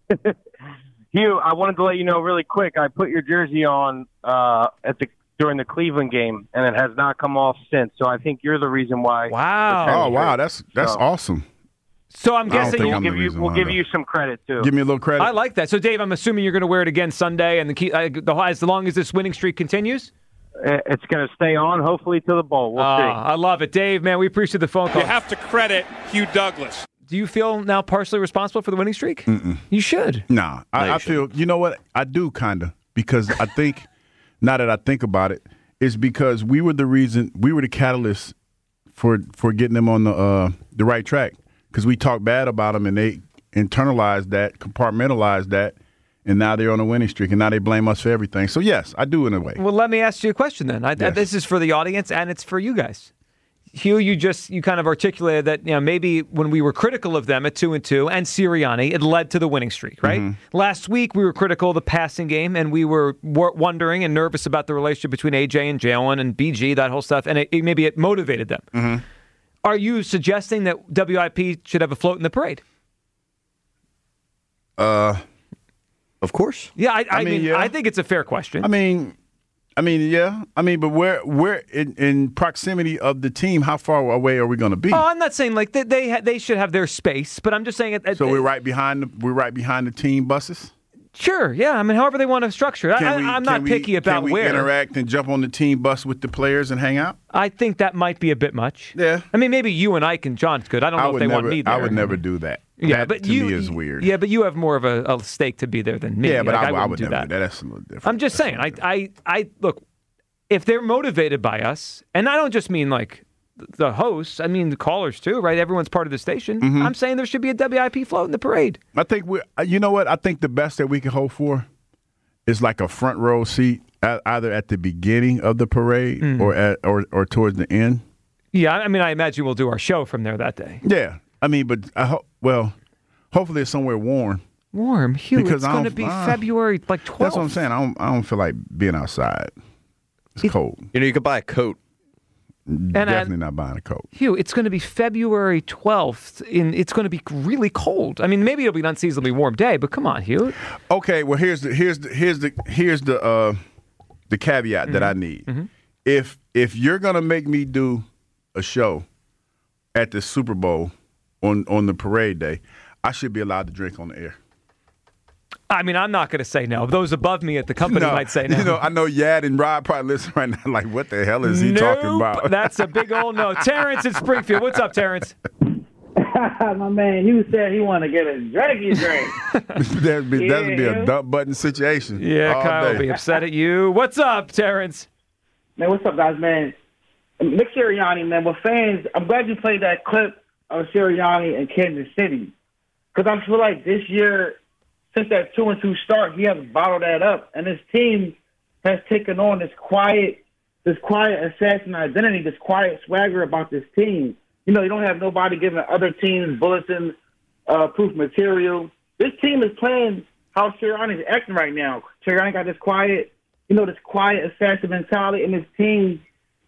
Hugh, I wanted to let you know really quick. I put your jersey on uh, at the during the Cleveland game, and it has not come off since. So I think you're the reason why. Wow. Oh wow, that's that's So- awesome. So I'm I don't guessing think you I'm the give you, reason we'll why, give though. you some credit too. Give me a little credit. I like that. So, Dave, I'm assuming you're going to wear it again Sunday, and the, key, uh, the as long as this winning streak continues. Uh, It's going to stay on, hopefully, to the bowl. We'll Ah, see. I love it, Dave. Man, we appreciate the phone call. You have to credit Hugh Douglas. Do you feel now partially responsible for the winning streak? Mm-mm. You should. Nah, I, No, you I feel you know what I do kind of because I think now that I think about it, it's because we were the reason we were the catalyst for for getting them on the uh, the right track because we talked bad about them and they internalized that, compartmentalized that, and now they're on a winning streak and now they blame us for everything. So yes, I do in a way. Well, let me ask you a question then. I, Yes. This is for the audience and it's for you guys. Hugh, you just you kind of articulated that you know maybe when we were critical of them at two and two and Sirianni, it led to the winning streak, right? Mm-hmm. Last week we were critical of the passing game and we were w- wondering and nervous about the relationship between A J and Jalen and B G, that whole stuff, and it, it, maybe it motivated them. Mm-hmm. Are you suggesting that W I P should have a float in the parade? Uh, of course. Yeah, I, I, I mean, mean, yeah. I think it's a fair question. I mean, I mean, yeah. I mean, but where where in, in proximity of the team, how far away are we going to be? Oh, I'm not saying like they they, ha- they should have their space, but I'm just saying it. so we're right behind the we're right behind the team buses. Sure, yeah. I mean, however they want to structure it. Can I, we- I'm can not we- picky about can we where. interact and jump on the team bus with the players and hang out. I think that might be a bit much. Yeah. I mean, maybe you and Ike and John could. I don't know I if would they never. want me there. I would never do that. Yeah, that but to you me is weird. Yeah, but you have more of a, a stake to be there than me. Yeah, but Like, I, I wouldn't would do never that. do that. That's a little different. I'm just saying. I, I, I look. If they're motivated by us, and I don't just mean like the hosts. I mean the callers too, right? Everyone's part of the station. Mm-hmm. I'm saying there should be a W I P float in the parade. I think we. You know what? I think the best that we can hope for is like a front row seat, at, either at the beginning of the parade Mm. or at or or towards the end. Yeah, I mean, I imagine we'll do our show from there that day. Yeah, I mean, but I hope. Well, hopefully it's somewhere warm. Warm, Hugh. Because it's I going to don't- be uh, February like twelfth. That's what I'm saying. I don't. I don't feel like being outside. It's cold. You know, you could buy a coat Definitely not buying a coat. Hugh, it's going to be February twelfth. In it's going to be really cold. I mean, maybe it'll be an unseasonably warm day, but come on, Hugh. Okay, well here's the here's the here's the here's the uh, the caveat mm-hmm. that I need. Mm-hmm. If if you're gonna make me do a show at the Super Bowl on on the parade day, I should be allowed to drink on the air. I mean, I'm not going to say no. Those above me at the company no, might say no. You know, I know Yad and Rob probably listen right now like, what the hell is he nope, talking about? That's a big old no. Terrence in Springfield. What's up, Terrence? My man, Hugh said he want to get a drinky drink. that'd be, yeah, that'd be a dump button situation. Yeah, Kyle will be upset at you. What's up, Terrence? Man, what's up, guys, man? Nick Sirianni, man, with fans, I'm glad you played that clip of Sirianni in Kansas City. Because I feel like this year, since that two and two start, he has bottled that up, and his team has taken on this quiet, this quiet assassin identity, this quiet swagger about this team. You know, you don't have nobody giving other teams bulletin uh, proof material. This team is playing how Sirianni is acting right now. Sirianni got this quiet, you know, this quiet assassin mentality, and his team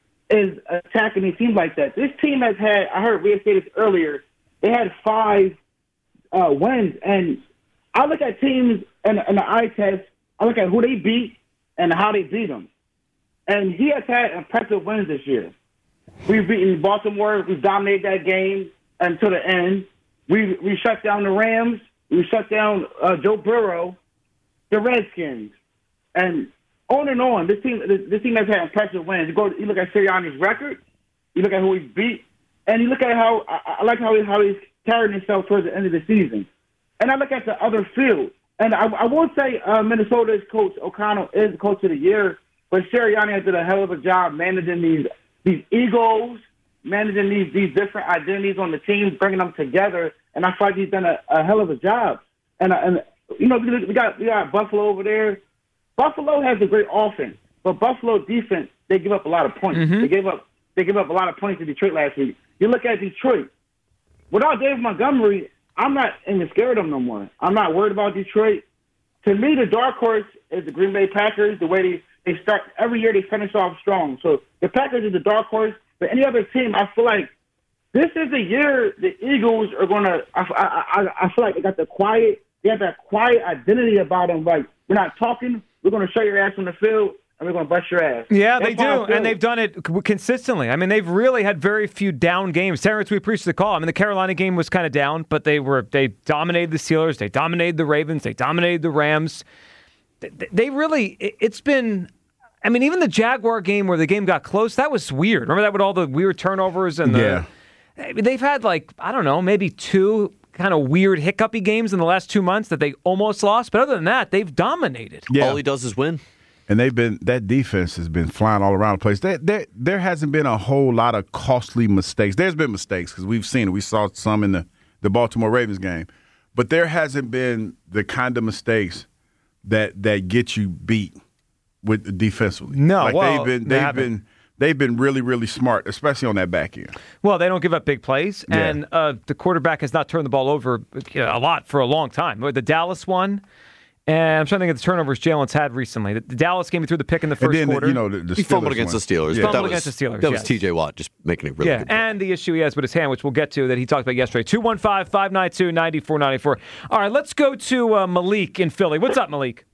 is attacking these teams like that. This team has had, I heard Rhea say this earlier, they had five uh, wins, and I look at teams in, in the eye test, I look at who they beat and how they beat them. And he has had impressive wins this year. We've beaten Baltimore. We've dominated that game until the end. We we shut down the Rams. We shut down uh, Joe Burrow, the Redskins. And on and on, this team this, this team has had impressive wins. You, go, you look at Sirianni's record, you look at who he's beat, and you look at how I, I like how, he, how he's carrying himself towards the end of the season. And I look at the other field, and I, I won't say uh, Minnesota's coach O'Connell is the coach of the year, but Sirianni has done a hell of a job managing these these egos, managing these these different identities on the team, bringing them together. And I feel like he's done a, a hell of a job. And uh, and you know we got we got Buffalo over there. Buffalo has a great offense, but Buffalo defense they give up a lot of points. Mm-hmm. They gave up they give up a lot of points to Detroit last week. You look at Detroit without David Montgomery. I'm not even scared of them no more. I'm not worried about Detroit. To me, the dark horse is the Green Bay Packers. The way they, they start every year, they finish off strong. So the Packers is the dark horse. But any other team, I feel like this is the year the Eagles are going to. I, I, I feel like they got the quiet. They have that quiet identity about them. Like we're not talking. We're going to show your ass on the field. And we're going to bust your ass. Yeah, That's they do, and they've done it consistently. I mean, they've really had very few down games. Terrence, we appreciate the call. I mean, the Carolina game was kind of down, but they were they dominated the Steelers, they dominated the Ravens, they dominated the Rams. They, they really, it's been. I mean, even the Jaguar game where the game got close, that was weird. Remember that with all the weird turnovers and the. Yeah. I mean, they've had like I don't know, maybe two kind of weird hiccupy games in the last two months that they almost lost, but other than that, they've dominated. Yeah. All he does is win. And they've been that defense has been flying all around the place. There, there, there hasn't been a whole lot of costly mistakes. There's been mistakes because we've seen it. We saw some in the, the Baltimore Ravens game, but there hasn't been the kind of mistakes that that get you beat with defensively. No, like well, they've been they they've haven't. been they've been really really smart, especially on that back end. Well, they don't give up big plays, Yeah. and uh, the quarterback has not turned the ball over you know, a lot for a long time. The Dallas one. And I'm trying to think of the turnovers Jalen's had recently. The, the Dallas game, he threw the pick in the And first then, quarter. you know, the, the He fumbled Steelers against one. the Steelers. He but fumbled that was, against the Steelers, That was yes. T J Watt just making it really yeah, good. play. and the issue he has with his hand, which we'll get to, that he talked about yesterday. two one five, five nine two, nine four nine four. All right, let's go to uh, Malik in Philly. What's up, Malik?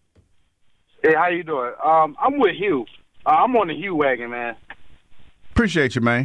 Hey, how you doing? Um, I'm with Hugh. Uh, I'm on the Hugh wagon, man. Appreciate you, man.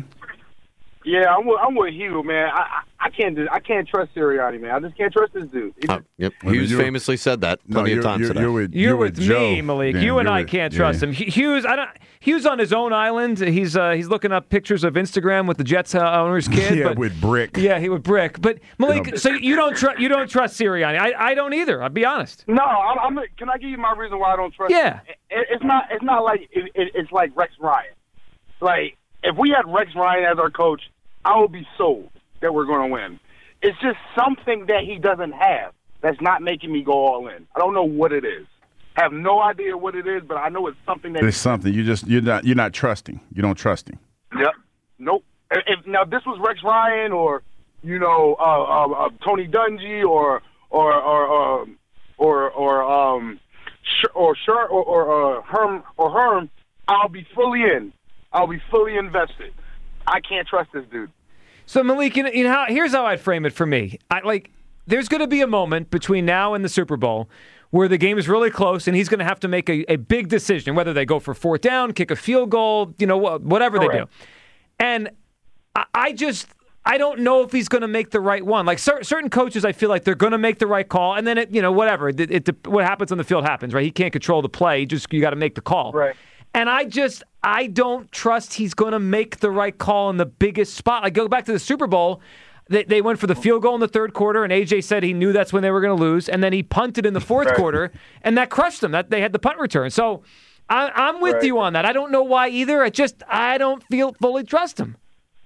Yeah, I'm with, I'm with Hugh, man. I, I I can't do, I can't trust Sirianni, man. I just can't trust this dude. He Uh, yep, Hughes you're- famously said that No, plenty you're, of times you're, today. you're with, You're, with, Joe, me, Malik. Dan. You and You're I with- can't yeah. trust him. He- Hughes, I don't. Hughes on his own island. He's uh, he's looking up pictures of Instagram with the Jets uh, owner's kid. Yeah, but, with Brick. Yeah, he would Brick. But Malik, You know, so you don't trust you don't trust Sirianni. I I don't either. I'll be honest. No, I'm, I'm. Can I give you my reason why I don't trust? Yeah. It, it's not. It's not like it, it, it's like Rex Ryan. Like if we had Rex Ryan as our coach, I would be sold that we're going to win. It's just something that he doesn't have that's not making me go all in. I don't know what it is. I have no idea what it is, but I know it's something that. There's something you just you're not you're not trusting. You don't trust him. Yep. Nope. If, if now this was Rex Ryan or you know uh, uh, uh, Tony Dungy or or or um, or or um Sh- or Shur or or uh, Herm or Herm, I'll be fully in. I'll be fully invested. I can't trust this dude. So Malik, you know, you know how, here's how I'd frame it for me. I like there's going to be a moment between now and the Super Bowl where the game is really close, and he's going to have to make a, a big decision, whether they go for fourth down, kick a field goal, you know, whatever Correct. They do. And I, I just I don't know if he's going to make the right one. Like cer- certain coaches, I feel like they're going to make the right call, and then it, you know, whatever. It, it, what happens on the field happens, right? He can't control the play. Just you got to make the call. Right. And I just I don't trust he's going to make the right call in the biggest spot. Like go back to the Super Bowl. They, they went for the field goal in the third quarter, and A J said he knew that's when they were going to lose, and then he punted in the fourth right. quarter, and that crushed them. That they had the punt return. So I, I'm with right. you on that. I don't know why either. I just I don't feel fully trust him.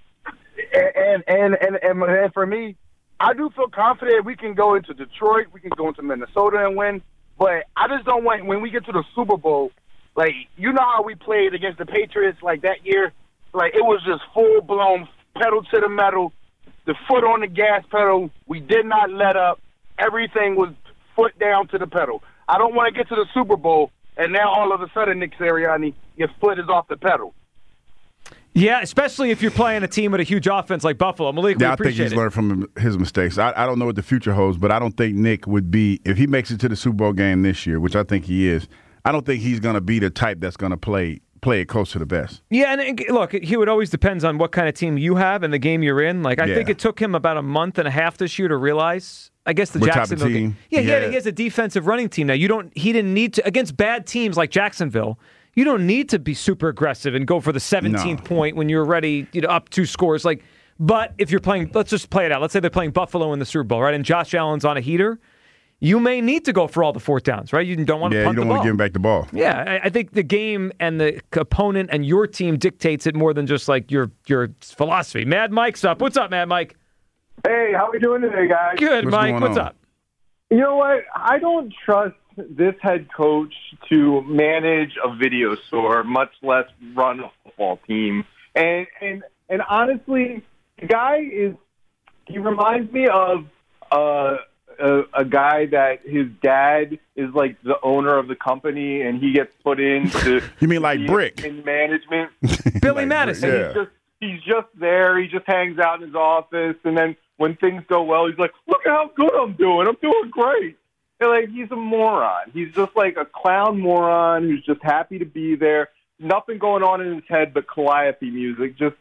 And and, and and and for me, I do feel confident we can go into Detroit, we can go into Minnesota and win. But I just don't want when we get to the Super Bowl, like you know how we played against the Patriots like that year, like it was just full blown pedal to the metal, the foot on the gas pedal. We did not let up. Everything was foot down to the pedal. I don't want to get to the Super Bowl and now all of a sudden Nick Sirianni, your foot is off the pedal. Yeah, especially if you're playing a team with a huge offense like Buffalo. Malik, we yeah, I appreciate think he's it. learned from his mistakes. I, I don't know what the future holds, but I don't think Nick would be, if he makes it to the Super Bowl game this year, which I think he is, I don't think he's going to be the type that's going to play play it close to the best. Yeah, and it, look, Hugh, it always depends on what kind of team you have and the game you're in. Like, I Yeah. think it took him about a month and a half this year to realize, I guess, the What type of Jacksonville team game. Yeah, he he, had, had. he has a defensive running team now. You don't. He didn't need to, against bad teams like Jacksonville, you don't need to be super aggressive and go for the seventeenth No. point when you're already you know, up two scores. Like, but if you're playing, let's just play it out. Let's say they're playing Buffalo in the Super Bowl, right? And Josh Allen's on a heater. You may need to go for all the fourth downs, right? You don't want to Yeah, punt you don't the want ball. to give him back the ball. Yeah, I, I think the game and the opponent and your team dictates it more than just like your your philosophy. Mad Mike's up. What's up, Mad Mike? Hey, how we doing today, guys? Good, What's Mike. going What's on? up? You know what? I don't trust this head coach to manage a video store, much less run a football team. And and and honestly, the guy is he reminds me of uh, a, a guy that his dad is like the owner of the company, and he gets put into You mean like be Brick? in management. Billy Like Madison. Brick, He's just he's just there. He just hangs out in his office, and then when things go well, he's like, "Look at how good I'm doing. I'm doing great." And like he's a moron. He's just like a clown moron who's just happy to be there. Nothing going on in his head but Calliope music. Just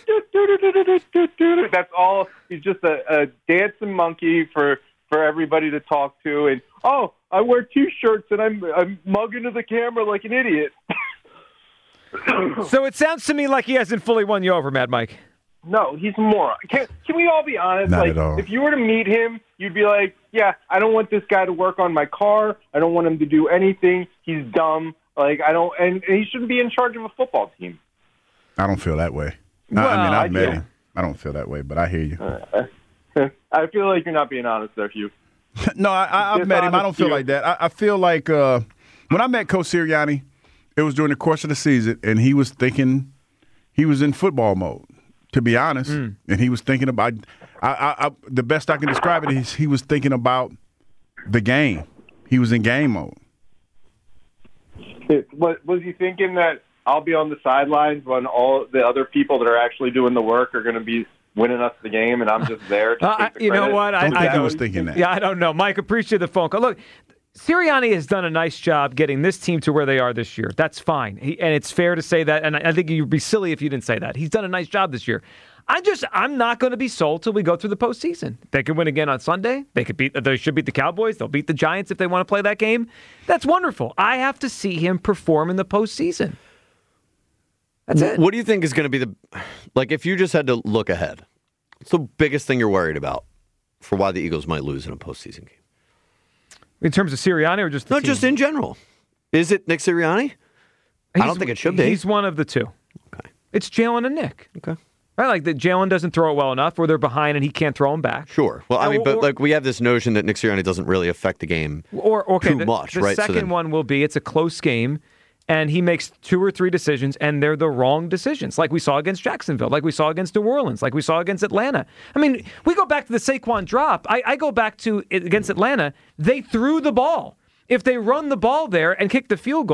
that's all. He's just a, a dancing monkey for for everybody to talk to. And oh, I wear T-shirts and I'm I'm mugging to the camera like an idiot. So it sounds to me like he hasn't fully won you over, Mad Mike. No, he's a moron. Can, can we all be honest? Not like, at all. if you were to meet him, you'd be like, yeah, I don't want this guy to work on my car. I don't want him to do anything. He's dumb. Like, I don't, and, and he shouldn't be in charge of a football team. I don't feel that way. Well, I mean, I I've met do. him. I don't feel that way, but I hear you. I feel like you're not being honest there, Hugh. No, I, I, I've met him. I don't feel Dishonest like that. I, I feel like uh, when I met Coach Sirianni, it was during the course of the season, and he was thinking he was in football mode, to be honest. Mm. And he was thinking about I, I, I, the best I can describe it is he was thinking about the game. He was in game mode. Was, was he thinking that I'll be on the sidelines when all the other people that are actually doing the work are going to be winning us the game, and I'm just there to Uh, take the you know credit? what? I don't think I he was thinking that. Yeah, I don't know. Mike, appreciate the phone call. Look, Sirianni has done a nice job getting this team to where they are this year. That's fine. He, and it's fair to say that. And I, I think you'd be silly if you didn't say that. He's done a nice job this year. I just, I'm not going to be sold till we go through the postseason. They could win again on Sunday. They could beat, they should beat the Cowboys. They'll beat the Giants if they want to play that game. That's wonderful. I have to see him perform in the postseason. That's it. What do you think is going to be the, like, if you just had to look ahead, what's the biggest thing you're worried about for why the Eagles might lose in a postseason game? In terms of Sirianni or just the No, team? just in general. Is it Nick Sirianni? I He's- don't think it should be. He's one of the two. Okay. It's Jalen and Nick. Okay. Right, like that Jalen doesn't throw it well enough, or they're behind and he can't throw them back. Sure. Well, I Or- mean, but or- like we have this notion that Nick Sirianni doesn't really affect the game Or okay, too the, much, the right? So second then- one will be it's a close game, and he makes two or three decisions, and they're the wrong decisions, like we saw against Jacksonville, like we saw against New Orleans, like we saw against Atlanta. I mean, we go back to the Saquon drop. I, I go back to against Atlanta. They threw the ball. If they run the ball there and kick the field goal,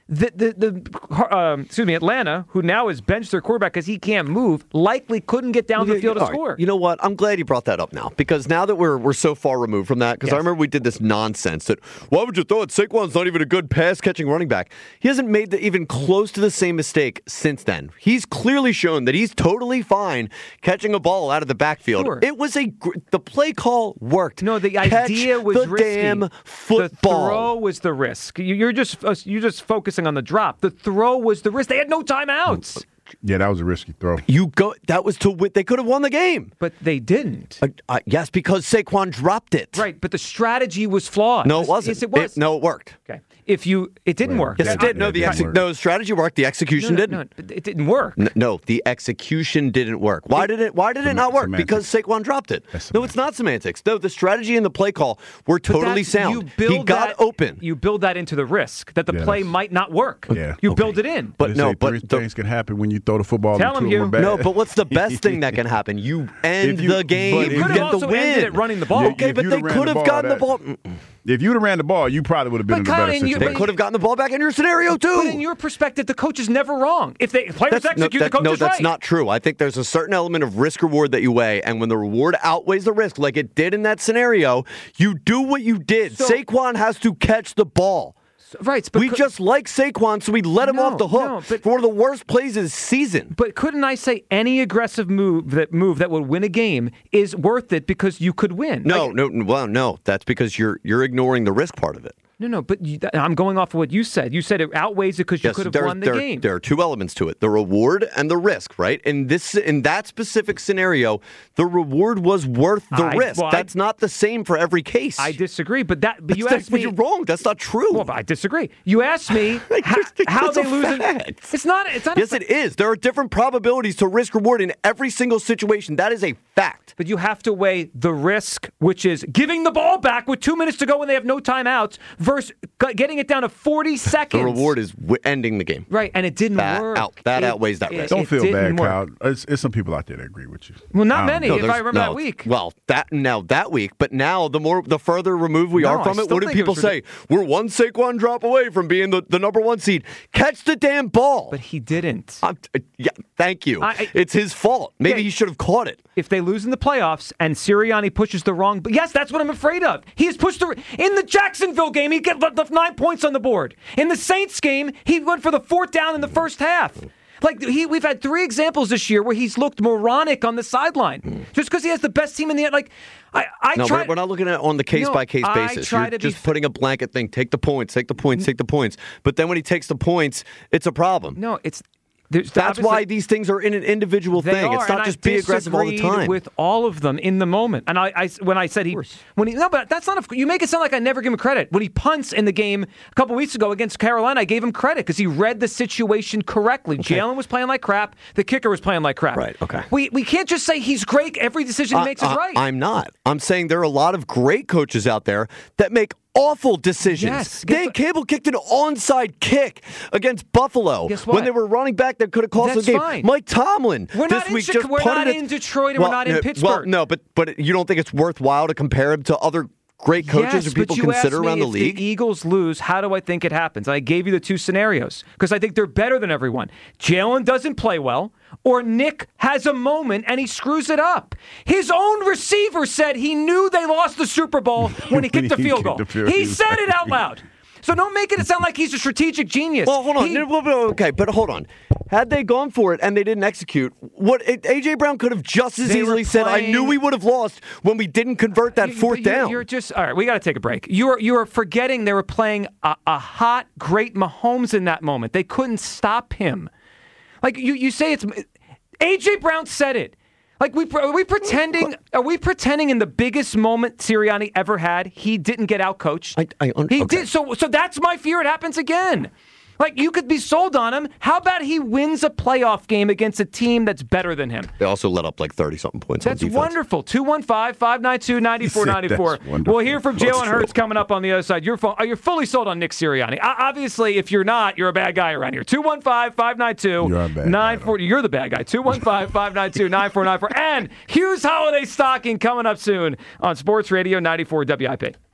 The the, the um, excuse me, Atlanta, who now has benched their quarterback because he can't move, likely couldn't get down the field to All right. score. You know what? I'm glad you brought that up now because now that we're we're so far removed from that, because Yes. I remember we did this nonsense that why would you throw it? Saquon's not even a good pass catching running back. He hasn't made the, even close to the same mistake since then. He's clearly shown that he's totally fine catching a ball out of the backfield. Sure. It was a gr- the play call worked. No, the Catch idea was the risky. damn football. The throw was the risk. You- You're just uh, you're just focusing on the drop. The throw was the risk. They had no timeouts. Yeah, that was a risky throw. You go. That was to win. They could have won the game, but they didn't. Uh, uh, yes, because Saquon dropped it. Right, but the strategy was flawed. No, it wasn't. Yes, it was. no, it worked. Okay. If you, it didn't work. Yes, it did. No, the ex- no strategy worked. The execution no, no, didn't. No, but it didn't work. N- No, the execution didn't work. Why did it? Why did it not work? semantics. Because Saquon dropped it. No, it's not semantics. No, the strategy and the play call were But totally that's- sound. You build He got that, open. You build that into the risk that the Yeah, play that's- might not work. Yeah. You build it in. But They no, say but three the- things can happen when you throw the football. Tell and him two of you- them are bad. No, but what's the best thing that can happen? You end If you- the game. but You if could have get also the win. ended it running the ball. Yeah, Okay, if but you'd they have ran could the have ball, gotten the that- ball. If you'd have ran the ball, you probably would have been But in a better Colin, you- situation. They could have gotten the ball back in your scenario too. But in your perspective, the coach is never wrong. If they players That's, no, execute, that- the coach no, is that's right. not true. I think there's a certain element of risk reward that you weigh, and when the reward outweighs the risk, like it did in that scenario, you do what you did. So- Saquon has to catch the ball. Right, but we could- just like Saquon, so we let him No, off the hook no, but- for one of the worst plays of the season. But couldn't I say any aggressive move that move that would win a game is worth it because you could win? No, Like- no, well, no. That's because you're you're ignoring the risk part of it. No, no, but you, th- I'm going off of what you said. You said it outweighs it because you Yes, could have there's- won the there, game. There are two elements to it: the reward and the risk. Right? In this, in that specific scenario, the reward was worth the I- risk. well, I- That's not the same for every case. I disagree, but that but you That's- asked but me. you're wrong. That's not true. Well, I disagree. You asked me how, how It's they a lose. in- fact. It's not. It's not. Yes, a, it is. There are different probabilities to risk reward in every single situation. That is a fact. But you have to weigh the risk, which is giving the ball back with two minutes to go when they have no timeouts, versus g- getting it down to forty seconds. The reward is w- ending the game. Right, and it didn't That work. out- that It- outweighs that it- risk. Don't it feel didn't bad, work. Kyle. It's, it's some people out there that agree with you. Well, not I don't many. know. if I there's- remember no, that week. Well, that now that week, but now the more the further removed we No, are I from it, still what do think it people was say? We're one Saquon drop away from being the, the number one seed. Catch the damn ball. But he didn't. I'm, uh, yeah, thank you. I- I- it's his fault. Maybe Yeah. he should have caught it. If they lose in the playoffs and Sirianni pushes the wrong, but yes, that's what I'm afraid of. He has pushed the in the Jacksonville game. He get left nine points on the board. In the Saints game, he went for the fourth down in the first half. Like he, we've had three examples this year where he's looked moronic on the sideline just because he has the best team in the like. I, I No, try. we're, we're not looking at it on the case by case No, I basis. try You're to be just f- putting a blanket thing. Take the points. Take the points. Take the points. But then when he takes the points, it's a problem. No, it's. There's That's obviously- why these things are in an individual They thing. are, It's not and just I be aggressive all the disagreed time. with all of them in the moment. And I, I when I said he, when he, no, but that's not. A, you make it sound like I never give him credit. When he punts in the game a couple weeks ago against Carolina, I gave him credit because he read the situation correctly. Jalen was playing like crap. The kicker was playing like crap. Right. Okay. We we can't just say he's great. Every decision he makes I, is right. I'm not. I'm saying there are a lot of great coaches out there that make awful decisions. Yes. Dan Cable kicked an onside kick against Buffalo Guess what? when they were running back that could have cost That's the game. fine. Mike Tomlin We're this not in week Chica- just we're punted not it- in Detroit and we're not in no, Pittsburgh. Well, no, but but you don't think it's worthwhile to compare him to other great coaches yes, who people but you consider asked me around the if league? the Eagles lose, how do I think it happens? I gave you the two scenarios because I think they're better than everyone. Jalen doesn't play well, or Nick has a moment and he screws it up. His own receiver said he knew they lost the Super Bowl when he kicked the He field kicked goal. the field He goal. said it out loud. So don't make it sound like he's a strategic genius. Well, hold on. He- No, no, no, okay, but hold on. Had they gone for it and they didn't execute, what A J Brown could have just as They were easily said, "I knew playing- we would have lost when we didn't convert that You- fourth you're, down." You're just all right. We got to take a break. You are you are forgetting they were playing a, a hot, great Mahomes in that moment. They couldn't stop him. Like you, you say it's A J Brown said it. Like we are we pretending? Are we pretending in the biggest moment Sirianni ever had, he didn't get out coached? I, I un- He okay. did. So so that's my fear. It happens again. Like you could be sold on him. How about he wins a playoff game against a team that's better than him? They also let up like thirty-something points That's on defense. wonderful. two one five, five nine two, nine four nine four. That's wonderful. We'll hear from That's Jalen true. Hurts coming up on the other side. You're, fu- you're fully sold on Nick Sirianni. O- Obviously, if you're not, you're a bad guy around here. two one five, five nine two, You're a bad nine guy. four. You're the bad guy. two one five, five nine two, nine four nine four. And Hughes Holiday Stocking coming up soon on Sports Radio ninety-four W I P.